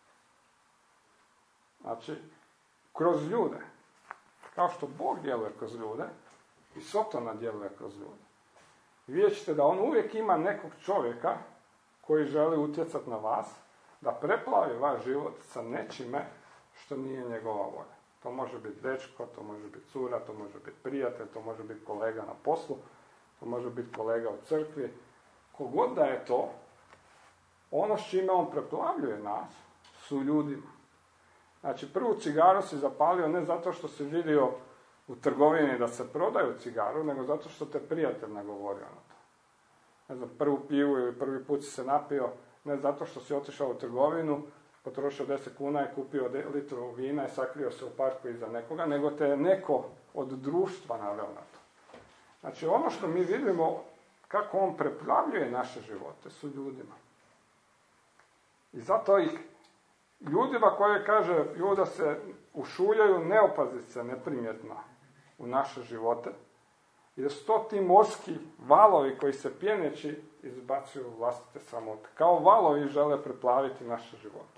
Znači, kroz ljude. Kao što Bog djeluje kroz ljude, i Sotona djeluje kroz ljude. I vidjet ćete da on uvijek ima nekog čovjeka koji želi utjecati na vas, da preplavi vaš život sa nečime što nije njegova volja. To može biti dečko, to može biti cura, to može biti prijatelj, to može biti kolega na poslu, to može biti kolega u crkvi. Kogod da je to, ono s čime on preplavljuje nas su ljudima. Znači, prvu cigaru si zapalio ne zato što si vidio u trgovini da se prodaju cigaru, nego zato što te prijatelj nagovorio na to. Ne znam, prvu pivu ili prvi put si se napio, ne zato što si otišao u trgovinu, potrošio deset kuna i kupio litru vina i sakrio se u parku iza nekoga, nego te je neko od društva naveo na to. Znači, ono što mi vidimo kako on preplavljuje naše živote su ljudima. I zato ih ljudima koje, kaže Juda, se ušuljaju neopazice neprimjetno u naše živote, i da su to ti morski valovi koji se pjeneći izbacuju u vlastite sramote. Kao valovi žele preplaviti naše živote.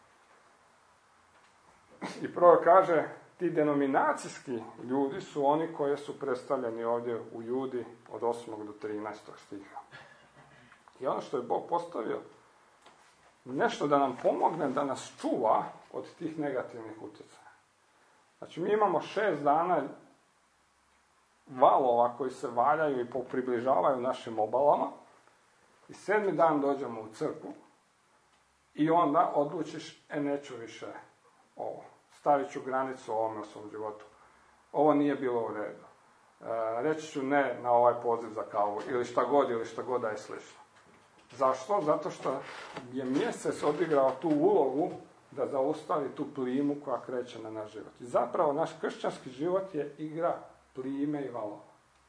I prvo kaže, ti denominacijski ljudi su oni koji su predstavljeni ovdje u Judi od osmog do trinaestog stiha. I ono što je Bog postavio, nešto da nam pomogne, da nas čuva od tih negativnih utjecaja. Znači, mi imamo šest dana valova koji se valjaju i približavaju našim obalama, i sedmi dan dođemo u crkvu i onda odlučiš, e, neću više ovo. Stavit ću granicu ovome u svom životu. Ovo nije bilo u redu. E, reći ću ne na ovaj poziv za kavu, ili šta god, ili šta god da je slično. Zašto? Zato što je mjesec odigrao tu ulogu da zaustavi tu plimu koja kreće na naš život. I zapravo naš kršćanski život je igra plime i valova.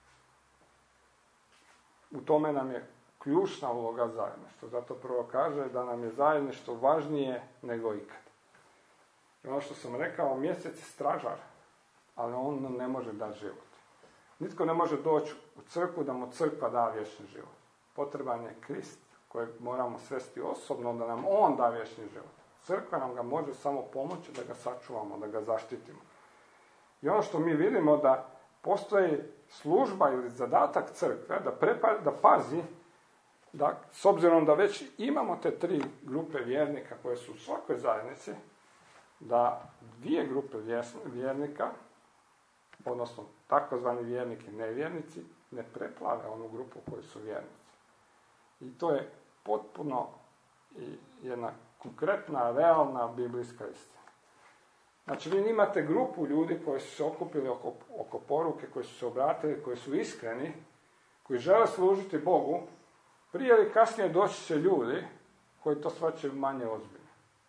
U tome nam je ključna uloga zajedništva. Zato prvo kaže da nam je zajedništvo važnije nego ikad. I ono što sam rekao, mjesec je stražar, ali on nam ne može dati život. Nitko ne može doći u crkvu da mu crkva da vječni život. Potreban je Krist kojeg moramo svesti osobno da nam on da vječni život. Crkva nam ga može samo pomoći da ga sačuvamo, da ga zaštitimo. I ono što mi vidimo da postoji služba ili zadatak crkve da, prepa, da pazi da, s obzirom da već imamo te tri grupe vjernika koje su u svakoj zajednici, da dvije grupe vjernika, odnosno takozvani vjernik i nevjernici, ne preplave onu grupu koji su vjernici. I to je potpuno jedna konkretna, realna biblijska istina. Znači, vi imate grupu ljudi koji su se okupili oko, oko poruke, koji su se obratili, koji su iskreni, koji žele služiti Bogu. Prije ili kasnije doći će ljudi koji to shvaćaju manje ozbiljno.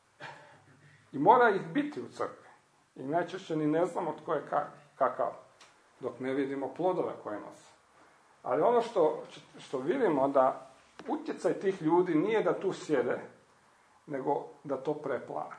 I mora ih biti u crkvi. I najčešće ni ne znamo tko je kakav, dok ne vidimo plodove koje nose. Ali ono što, što vidimo da utjecaj tih ljudi nije da tu sjede, nego da to preplave.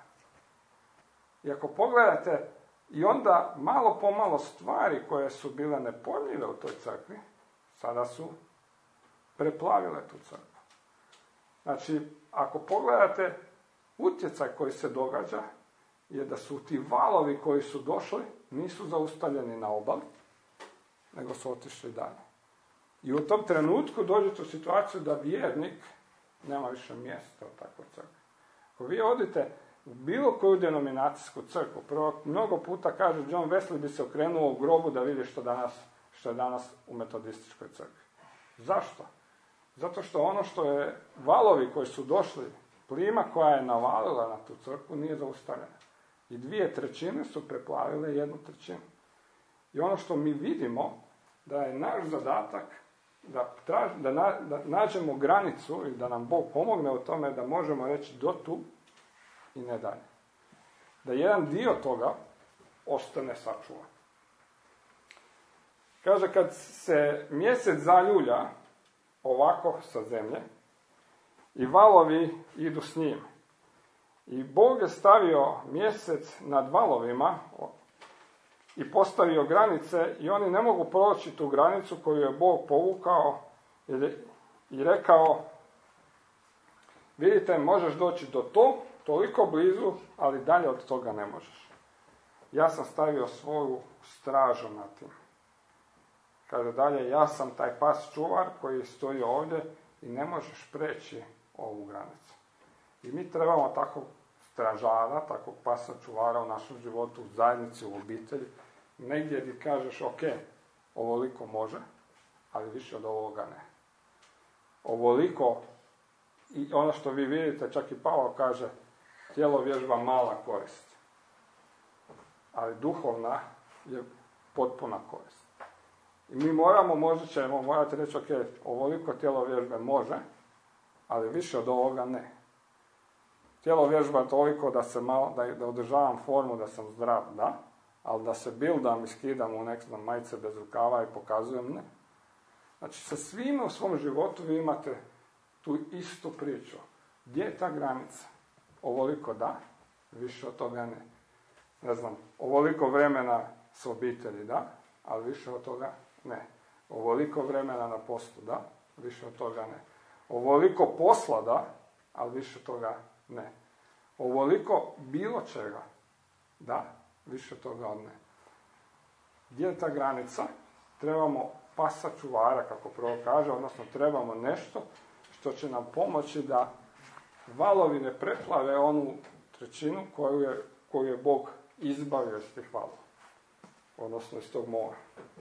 I ako pogledate, i onda malo po malo stvari koje su bile nepojmljive u toj crkvi, sada su preplavile tu crkvu. Znači, ako pogledate, utjecaj koji se događa je da su ti valovi koji su došli, nisu zaustavljeni na obali, nego su otišli dalje. I u tom trenutku dođete u situaciju da vjernik nema više mjesta u takvoj crkvi. Ako vi odite u bilo koju denominacijsku crkvu, prvo mnogo puta kaže John Wesley bi se okrenuo u grobu da vidi što, danas, što je danas u metodističkoj crkvi. Zašto? Zato što ono što je valovi koji su došli plima koja je navalila na tu crkvu nije zaustavljena. I dvije trećine su preplavile jednu trećinu. I ono što mi vidimo, da je naš zadatak da, traž, da, na, da nađemo granicu i da nam Bog pomogne u tome da možemo reći do tu i ne dalje. Da jedan dio toga ostane sačuvan. Kaže, kad se mjesec zaljulja ovako sa zemlje i valovi idu s njim. I Bog je stavio mjesec nad valovima i postavio granice i oni ne mogu proći tu granicu koju je Bog povukao i rekao, vidite, možeš doći do tog, toliko blizu, ali dalje od toga ne možeš. Ja sam stavio svoju stražu na tim. Kaže dalje, ja sam taj pas čuvar koji stoji ovdje i ne možeš preći ovu granicu. I mi trebamo takvog stražara, takvog pasa čuvara u našem životu, u zajednici, u obitelji, negdje gdje kažeš, ok, ovoliko može, ali više od ovoga ne. Ovoliko, i ono što vi vidite, čak i Pavao kaže, tijelo vježba mala korist. Ali duhovna je potpuna korist. I mi moramo, možda ćemo morati reći, ok, ovoliko tijelo vježbe može, ali više od ovoga ne. Tijelo vježba toliko da se malo, da, da održavam formu, da sam zdrav, da, ali da se bildam i skidam u neke majice bez rukava i pokazujem, ne. Znači, sa svime u svom životu vi imate tu istu priču. Gdje je ta granica? Ovoliko da, više od toga ne. Ne znam, ovoliko vremena s obitelji, da, ali više od toga ne. Ovoliko vremena na poslu, da, više od toga ne. Ovoliko posla, da, ali više od toga ne. Ovoliko bilo čega, da, više od toga od ne. Gdje je ta granica? Trebamo pasa čuvara, kako prvo kaže, odnosno trebamo nešto što će nam pomoći da valovi ne preplave onu trećinu koju je, koju je Bog izbavio iz tih valova, odnosno iz tog mora.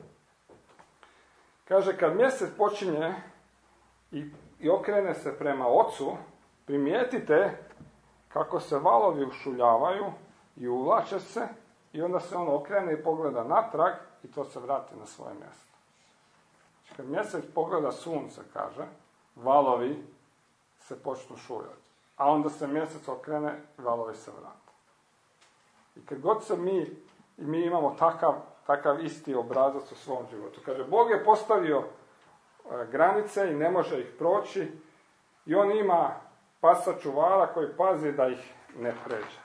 Kaže, kad mjesec počinje i, i okrene se prema ocu, primijetite kako se valovi ušuljavaju i uvlače se i onda se on okrene i pogleda natrag i to se vrati na svoje mjesto. Znači, kad mjesec pogleda sunce, kaže, valovi se počnu šuljati. A onda se mjesec okrene i valovi se vrate. I kad god se mi, i mi imamo takav, takav isti obrazac u svom životu. Kaže, Bog je postavio e, granice i ne može ih proći i on ima pasa čuvara koji pazi da ih ne pređe.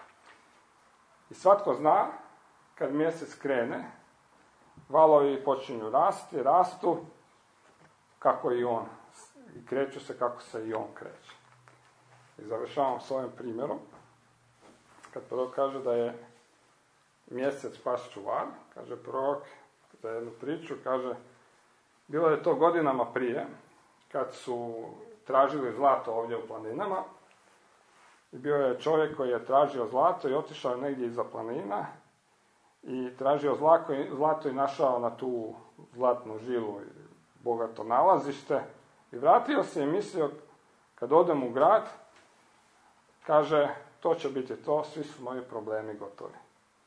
I svatko zna, kad mjesec krene, valovi počinju rasti, rastu, kako i on, i kreću se kako se i on kreće. I završavam s ovim primjerom. Kad prorok kaže da je mjesec pas čuvar, kaže prorok za jednu priču, kaže, bilo je to godinama prije, kad su tražili zlato ovdje u planinama, i bio je čovjek koji je tražio zlato i otišao negdje iza planina i tražio zlato i, zlato i našao na tu zlatnu žilu i bogato nalazište i vratio se i mislio, kad odem u grad, kaže, to će biti to, svi su moji problemi gotovi.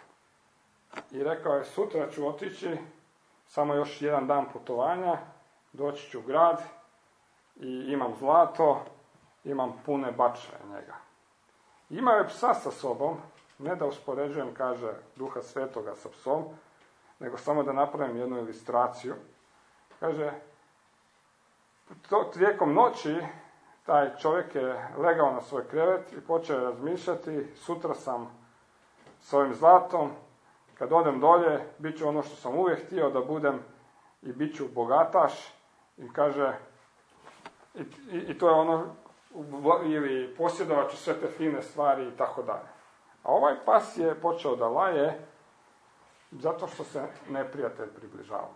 I rekao je, sutra ću otići, samo još jedan dan putovanja, doći ću u grad i imam zlato, imam pune bačve njega. Imao je psa sa sobom, ne da uspoređujem, kaže, Duha Svetoga sa psom, nego samo da napravim jednu ilustraciju. Kaže, to, tijekom noći taj čovjek je legao na svoj krevet i počeo razmišljati, sutra sam s ovim zlatom, kad odem dolje, bit ću ono što sam uvijek htio da budem i bit ću bogataš. I kaže, i, i, i to je ono, ili posjedovat ću sve te fine stvari i tako dalje. A ovaj pas je počeo da laje zato što se neprijatelj približava.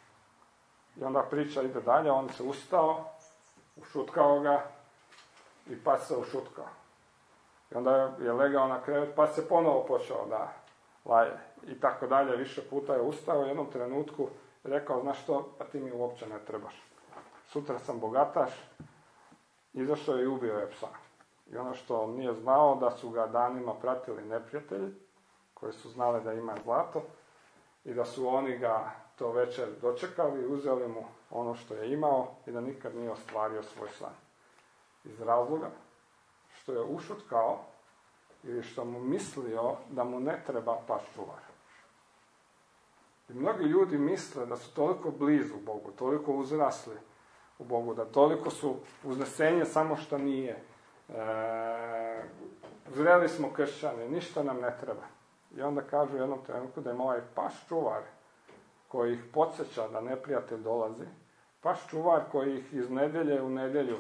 I onda priča ide dalje, on se ustao, ušutkao ga i pas se ušutkao. I onda je legao na krevet, pas se ponovo počeo da laje. I tako dalje, više puta je ustao u jednom trenutku i rekao, znaš što, pa ti mi uopće ne trebaš. Sutra sam bogataš, izašao je i ubio je psa. I ono što on nije znao, da su ga danima pratili neprijatelji, koji su znali da ima zlato, i da su oni ga to večer dočekali i uzeli mu ono što je imao i da nikad nije ostvario svoj san. Iz razloga što je ušutkao ili što mu mislio da mu ne treba paščuvar. I mnogi ljudi misle da su toliko blizu Bogu, toliko uzrasli u Bogu, da toliko su uznesenje samo što nije. E, zreli smo kršćani, ništa nam ne treba. I onda kažu u jednom trenutku da im ovaj paščuvar koji ih podsjeća da neprijatelj dolazi, paščuvar koji ih iz nedjelje u nedjelju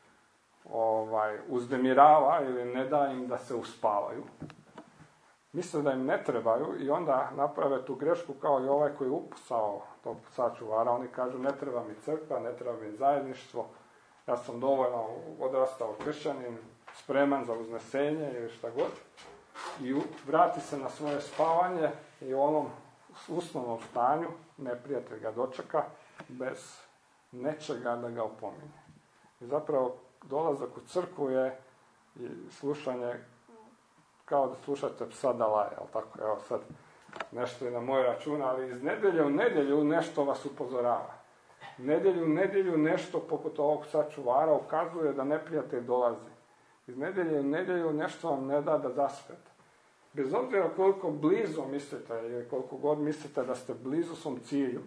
ovaj, uznemirava ili ne da im da se uspavaju. Misle da im ne trebaju i onda naprave tu grešku kao i ovaj koji je upusao tog sačuvara. Oni kažu ne treba mi crkva, ne treba mi zajedništvo, ja sam dovoljno odrastao kršćanin, spreman za uznesenje ili šta god. I vrati se na svoje spavanje i u onom usnovnom stanju neprijatelj ga dočeka bez nečega da ga opominje. I zapravo dolazak u crkvu je i slušanje kao da slušate psa da laje, ali tako, evo sad nešto je na moj račun, ali iz nedjelje u nedjelju nešto vas upozorava. Nedjelju u nedjelju nešto poput ovog sačuvara ukazuje da neprijatelj dolazi. Iz nedjelje u nedjelju nešto vam ne da da zaspete. Bez obzira koliko blizu mislite ili koliko god mislite da ste blizu svom cilju,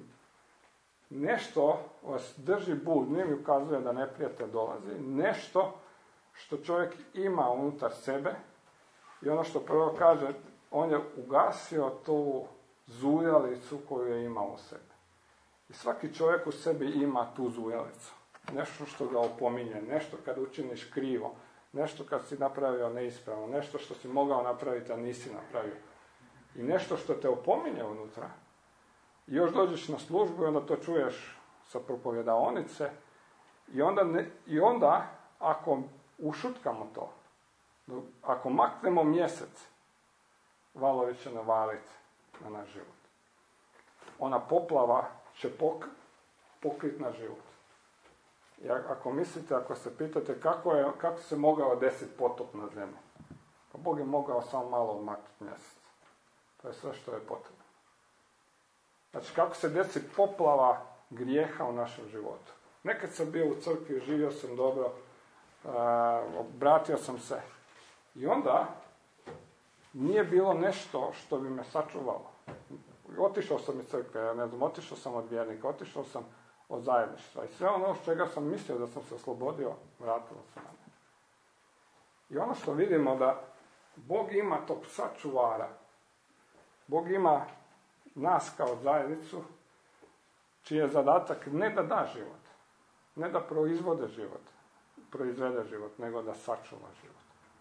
nešto vas drži budnim i ukazuje da neprijatelj dolazi. Nešto što čovjek ima unutar sebe i ono što prvo kaže, on je ugasio tu zujalicu koju je imao u sebi. I svaki čovjek u sebi ima tu zujalicu. Nešto što ga opominje, nešto kad učiniš krivo, nešto kad si napravio neispravno, nešto što si mogao napraviti, a nisi napravio. I nešto što te opominje unutra. I još dođeš na službu i onda to čuješ sa propovjedaonice. I onda, ne, i onda ako ušutkamo to, ako maknemo mjesec, valovi će navaliti na naš život. Ona poplava će pok, pokriti naš život. I ako mislite, ako se pitate kako, je, kako se mogao desiti potop na zemlji, pa Bog je mogao samo malo odmaknuti mjesec. To je sve što je potrebno. Znači, kako se desi poplava grijeha u našem životu. Nekad sam bio u crkvi, živio sam dobro, uh, obratio sam se. I onda nije bilo nešto što bi me sačuvalo. Otišao sam iz crkve, ja ne znam, otišao sam od vjernika, otišao sam od zajedništva. I sve ono što čega sam mislio da sam se oslobodio, vratilo se na mene. I ono što vidimo da Bog ima tog sačuvara. Bog ima nas kao zajednicu, čiji je zadatak ne da da život, ne da proizvode život, proizvede život, nego da sačuva život.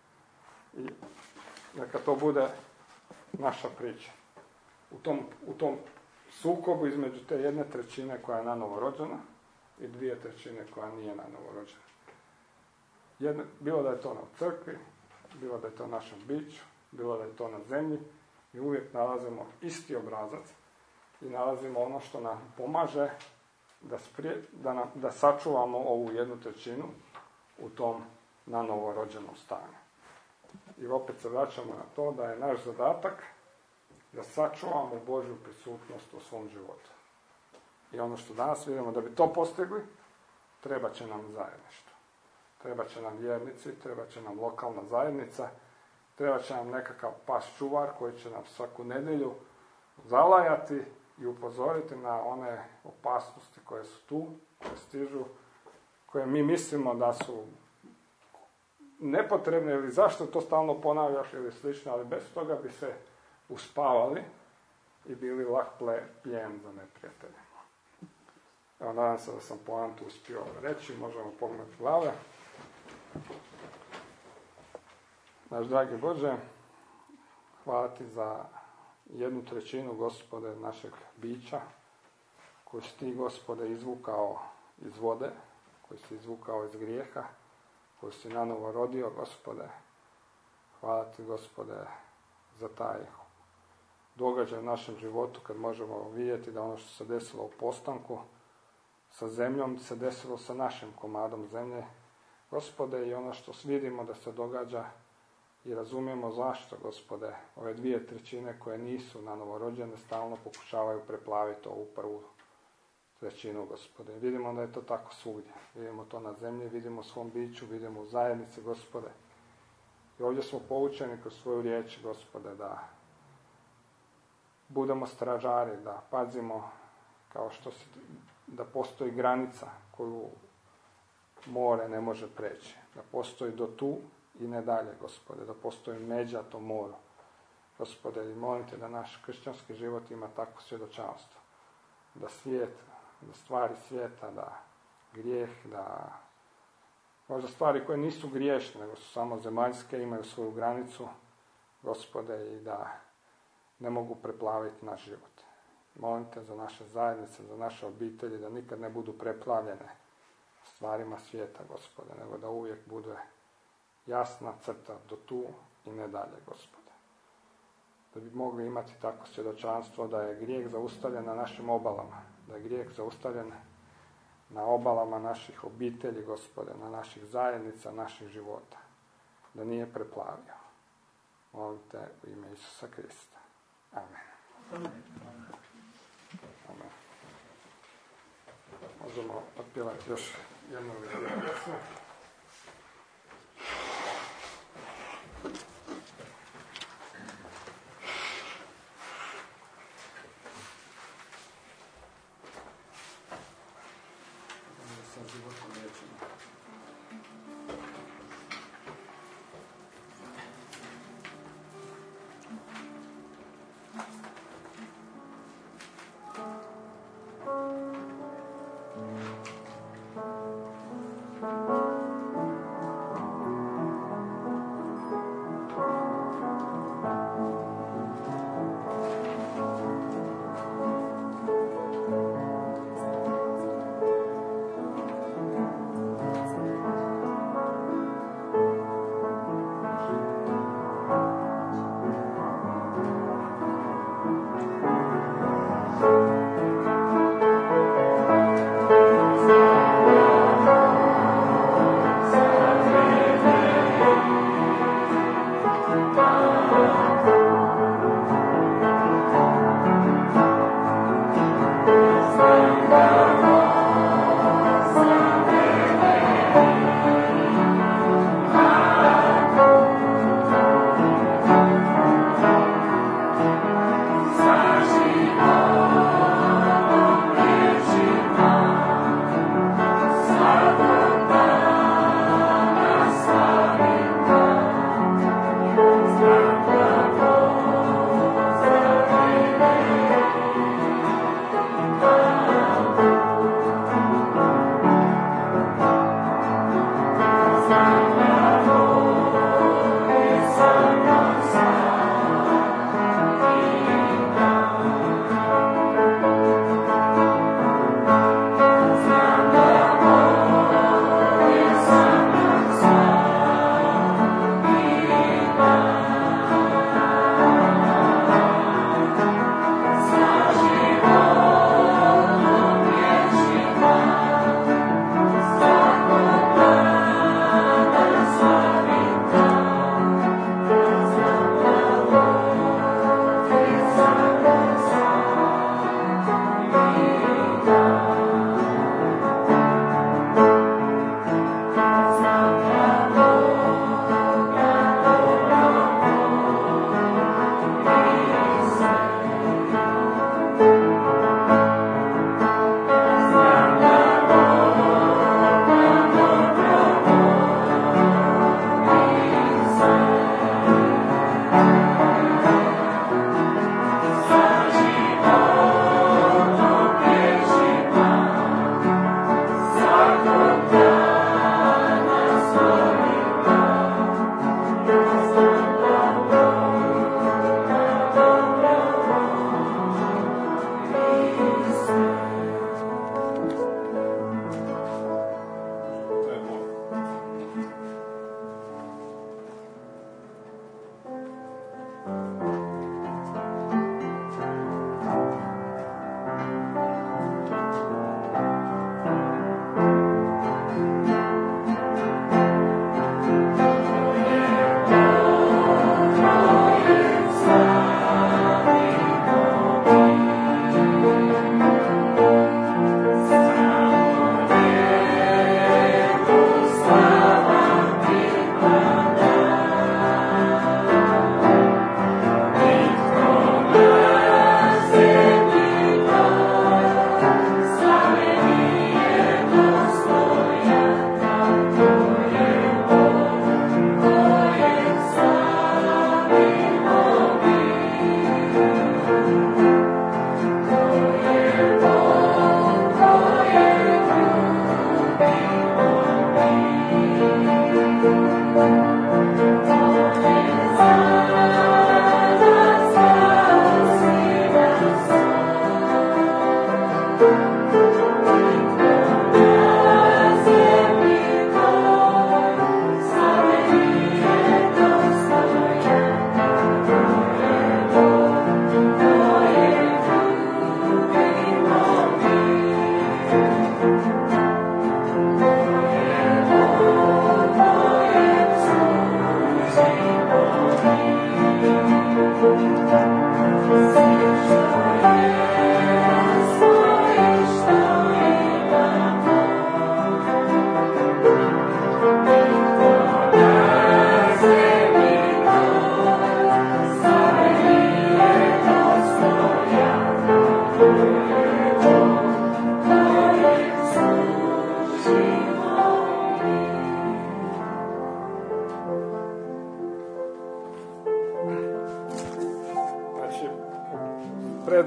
I neka to bude naša priča. U tom, u tom sukobu između te jedne trećine koja je nanovo rođena i dvije trećine koja nije nanovo rođena. Jedne, bilo da je to na crkvi, bilo da je to na našem biću, bilo da je to na zemlji, mi uvijek nalazimo isti obrazac i nalazimo ono što nam pomaže da, sprije, da, nam, da sačuvamo ovu jednu trećinu u tom nanovo rođenom stanju. I opet se vraćamo na to da je naš zadatak da sačuvamo Božju prisutnost u svom životu. I ono što danas vidimo, da bi to postigli, treba će nam zajedništvo. Treba će nam vjernici, treba će nam lokalna zajednica, treba će nam nekakav pas čuvar koji će nam svaku nedjelju zalajati i upozoriti na one opasnosti koje su tu, koje stižu, koje mi mislimo da su nepotrebne ili zašto to stalno ponavljaš ili slično, ali bez toga bi se uspavali i bili lak plijen za neprijatelje. Evo, nadam se da sam poantu uspio reći, možemo pogledati glave. Naš dragi Bože, hvala ti za jednu trećinu, Gospode, našeg bića, koju si ti, Gospode, izvukao iz vode, koju si izvukao iz grijeha, koju si nanovo rodio, Gospode. Hvala ti, Gospode, za taj događaj u našem životu kad možemo vidjeti da ono što se desilo u postanku sa zemljom se desilo sa našim komadom zemlje, Gospode, i ono što vidimo da se događa i razumijemo zašto, Gospode, ove dvije trećine koje nisu na novorođene stalno pokušavaju preplaviti ovu prvu trećinu, Gospode. Vidimo da je to tako svugdje. Vidimo to na zemlji, vidimo u svom biću, vidimo u zajednici, Gospode. I ovdje smo poučeni kroz svoju riječ, Gospode, da budemo stražari, da pazimo kao što se, da postoji granica koju more ne može preći. Da postoji do tu i ne dalje, Gospode. Da postoji međa tom moru. Gospode, i molim te da naš kršćanski život ima takvo svjedočanstvo. Da svijet, da stvari svijeta, da grijeh, da možda stvari koje nisu griješne, nego su samo zemaljske, imaju svoju granicu, Gospode, i da ne mogu preplaviti naš život. Molim te za naše zajednice, za naše obitelji, da nikad ne budu preplavljene stvarima svijeta, Gospode, nego da uvijek bude jasna crta do tu i ne dalje, Gospode. Da bi mogli imati takvo svjedočanstvo da je grijeh zaustavljen na našim obalama, da je grijeh zaustavljen na obalama naših obitelji, Gospode, na naših zajednica, naših života, da nije preplavio. Molim te u ime Isusa Krista. Amen. Amen. Amen. Možemo otpjevati još jednu pjesmu. Sa životnom riječima.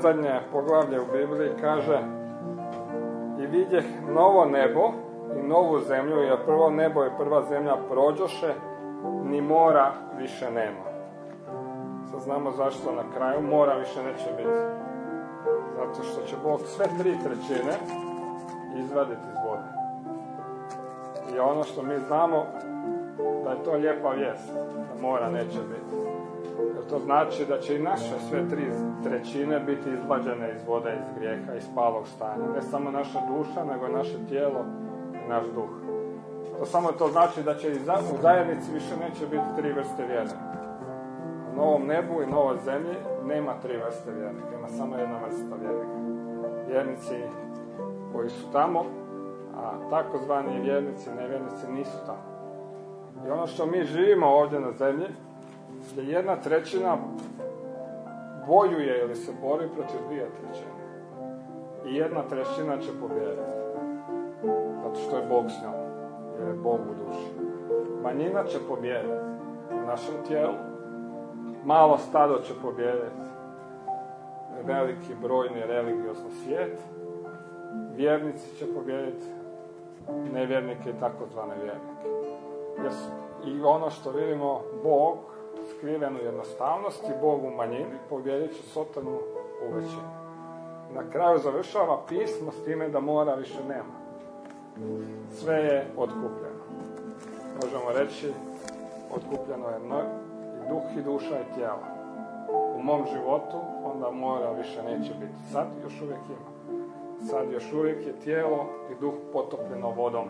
predzadnje poglavlje u Bibliji kaže: i vidjeh novo nebo i novu zemlju, jer prvo nebo i prva zemlja prođoše, ni mora više nema. Sad znamo zašto na kraju mora više neće biti. Zato što će Bog sve tri trećine izvaditi iz vode. I ono što mi znamo, da je to lijepa vijest, da mora neće biti. Jer to znači da će i naše sve tri trećine biti izvađene iz vode, iz grijeha, iz palog stanja. Ne samo naša duša, nego i naše tijelo i naš duh. To samo to znači da će i za, u zajednici više neće biti tri vrste vjernika. U novom nebu i novoj zemlji nema tri vrste vjernika, ima samo jedna vrsta vjernika. Vjernici koji su tamo, a takozvani vjernici, nevjernici nisu tamo. I ono što mi živimo ovdje na zemlji, je jedna trećina bojuje ili se bori protiv dvije trećine. I jedna trećina će pobijediti. Zato što je Bog s njom. Jer je Bog u duši. Manjina će pobijediti u našem tijelu. Malo stado će pobijediti veliki brojni religiozni svijet. Vjernici će pobijediti nevjernike i takozvane vjernike. Jer i ono što vidimo, Bog skriven u jednostavnosti, Bog u manjini, pobijedit će Sotonu u većini. Na kraju završava pismo s time da mora više nema. Sve je otkupljeno. Možemo reći, otkupljeno je i duh i duša i tijelo. U mom životu onda mora više neće biti. Sad još uvijek ima. Sad još uvijek je tijelo i duh potopljeno vodom.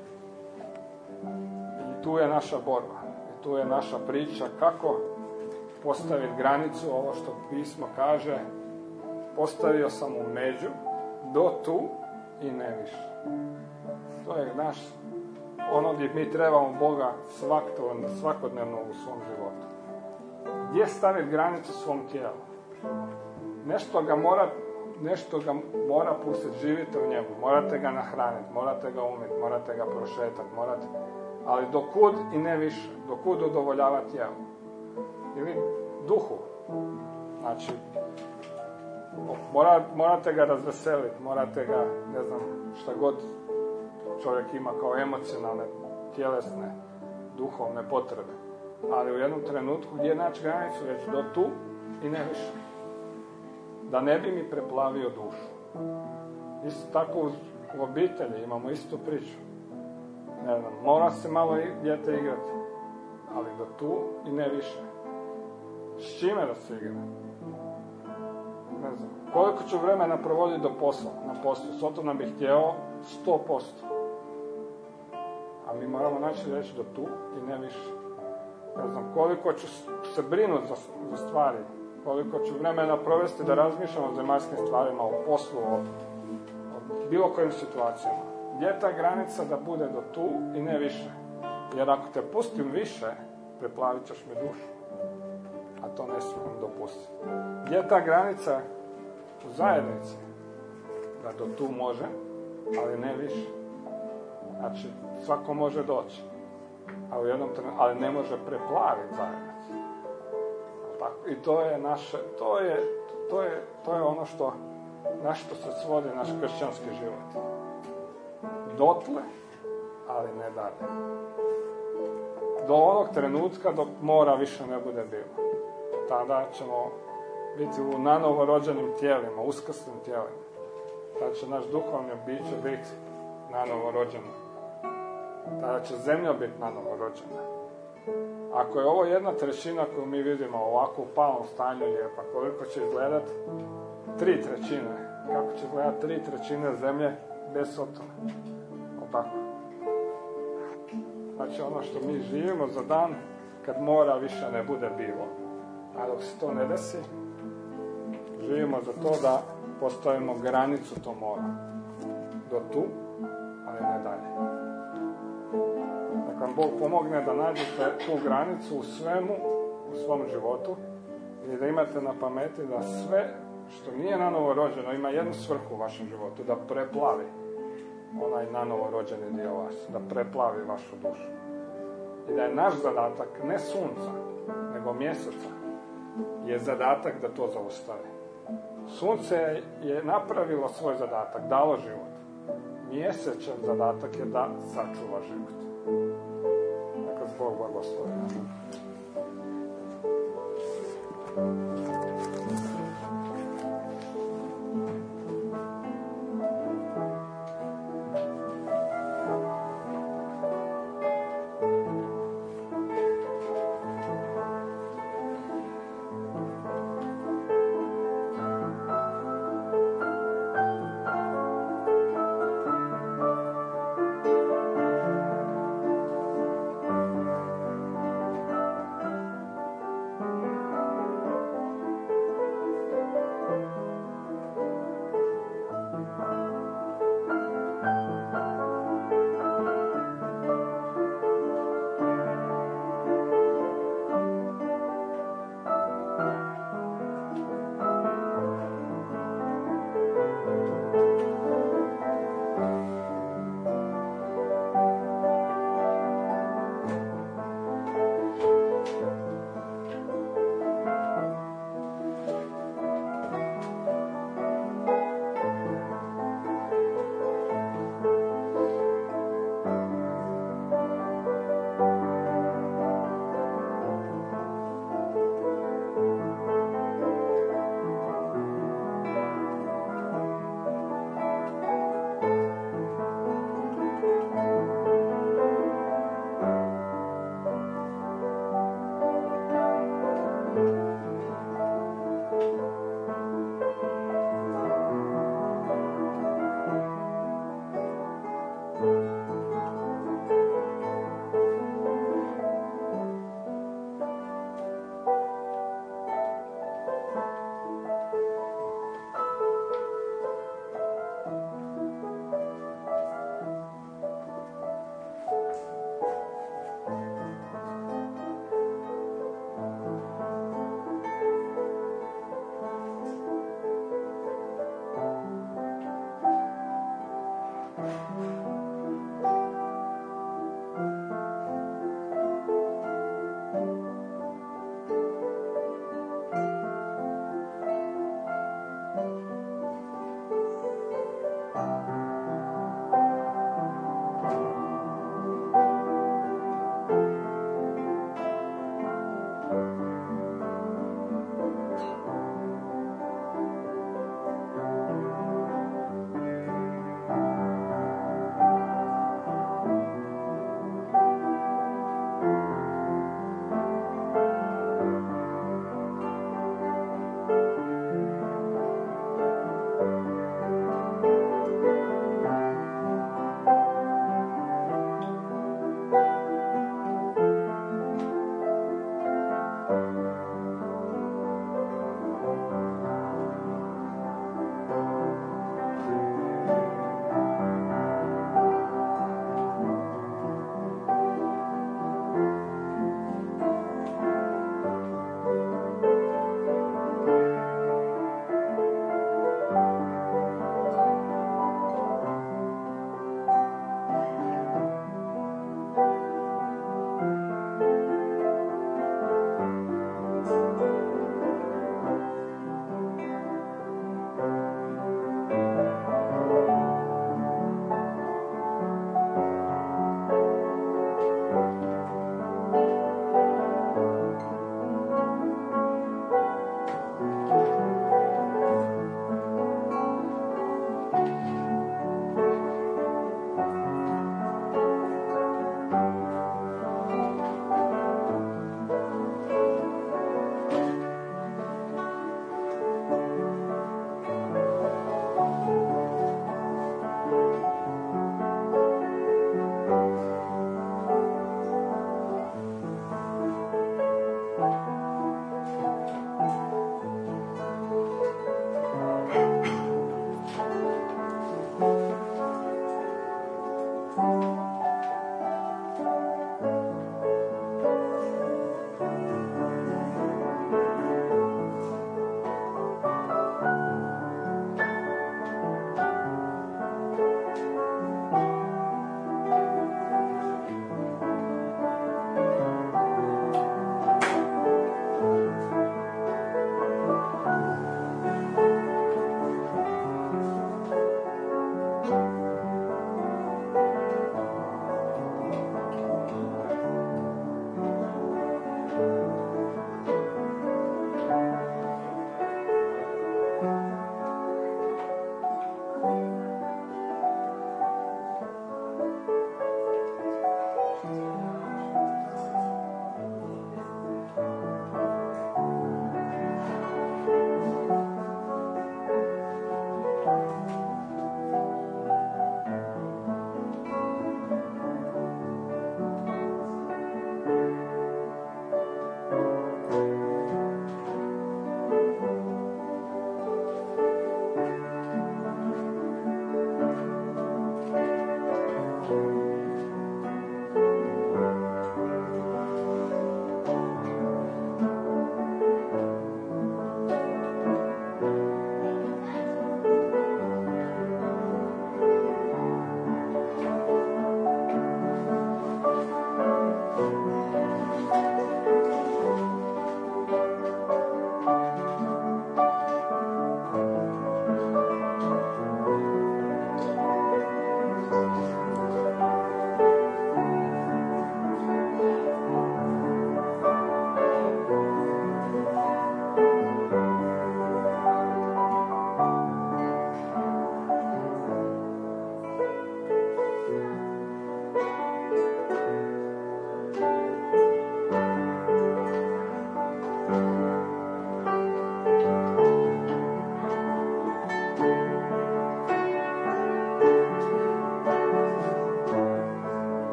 I tu je naša borba. I tu je naša priča kako postaviti granicu, ovo što pismo kaže, postavio sam u među, do tu i ne više. To je naš, ono gdje mi trebamo Boga svakodnevno u svom životu. Gdje staviti granicu svom tijelu? Nešto ga mora, nešto ga mora pustiti, živite u njemu, morate ga nahraniti, morate ga umiti, morate ga prošetati, morate, ali dokud i ne više, dokud udovoljava tijelu. Ili duhu. Znači, mora, morate ga razveseliti, morate ga, ne znam, šta god čovjek ima kao emocionalne, tjelesne, duhovne potrebe. Ali u jednom trenutku gdje naći granicu, reći do tu i ne više. Da ne bi mi preplavio dušu. Isto tako u obitelji imamo istu priču. Ne znam, mora se malo dijete igrati, ali do tu i ne više. S čime da se igra? Ne znam, koliko ću vremena provoditi do posla, na poslu? Sotona bih htjeo sto posto. A mi moramo naći reći do tu i ne više. Ne znam, koliko ću se brinuti za, za stvari, koliko ću vremena provesti da razmišljam o zemaljskim stvarima, o poslu, o, o bilo kojim situacijama. Gdje je ta granica da bude do tu i ne više? Jer ako te pustim više, preplavit ćeš mi dušu. A to ne smijem dopustiti. Gdje je ta granica u zajednici? Da do tu može, ali ne više. Znači, svako može doći. A u jednom trenutku, ali ne može preplaviti zajednicu. Tako, i to je naše, to je, to je, to je ono što, na što se svodi naš kršćanski život. Dotle, ali ne dalje. Do onog trenutka dok mora više ne bude bilo. Tada ćemo biti u nanovo rođenim tijelima, uskrslim tijelima. Tada će naš duhovni biće biti nanovo rođeno. Tada će zemlja biti nanovo rođena. Ako je ovo jedna trećina koju mi vidimo ovako u palom stanju lijepa, koliko će izgledati tri trećine? Kako će izgledati tri trećine zemlje bez Sotona? O tako. Znači ono što mi živimo za dan kad mora više ne bude bilo. A dok se to ne desi, živimo za to da postavimo granicu to mora. Do tu, ali ne dalje. Da vam Bog pomogne da nađete tu granicu u svemu, u svom životu i da imate na pameti da sve što nije nanovo rođeno ima jednu svrhu u vašem životu, da preplavi onaj nanovo rođeni dio vas, da preplavi vašu dušu. I da je naš zadatak ne sunca, nego mjeseca, je zadatak da to zaustavi. Sunce je napravilo svoj zadatak, dalo život. Mjesečev zadatak je da sačuva život. Neka Bog blagoslovi.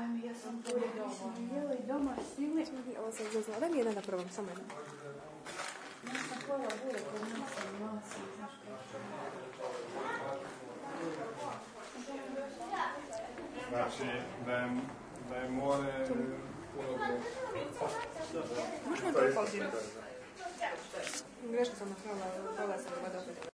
Ajme, ja sam pored jela i doma sile. Ovo sam uzela. Daj mi jedan da probam, samo jedan. Ja sam pojela bude kod nas, ali malo sam, znaš kako. Znači, da je, da je more puno Možemo to pauzirati? Greško sam napravila, probala sam da opet.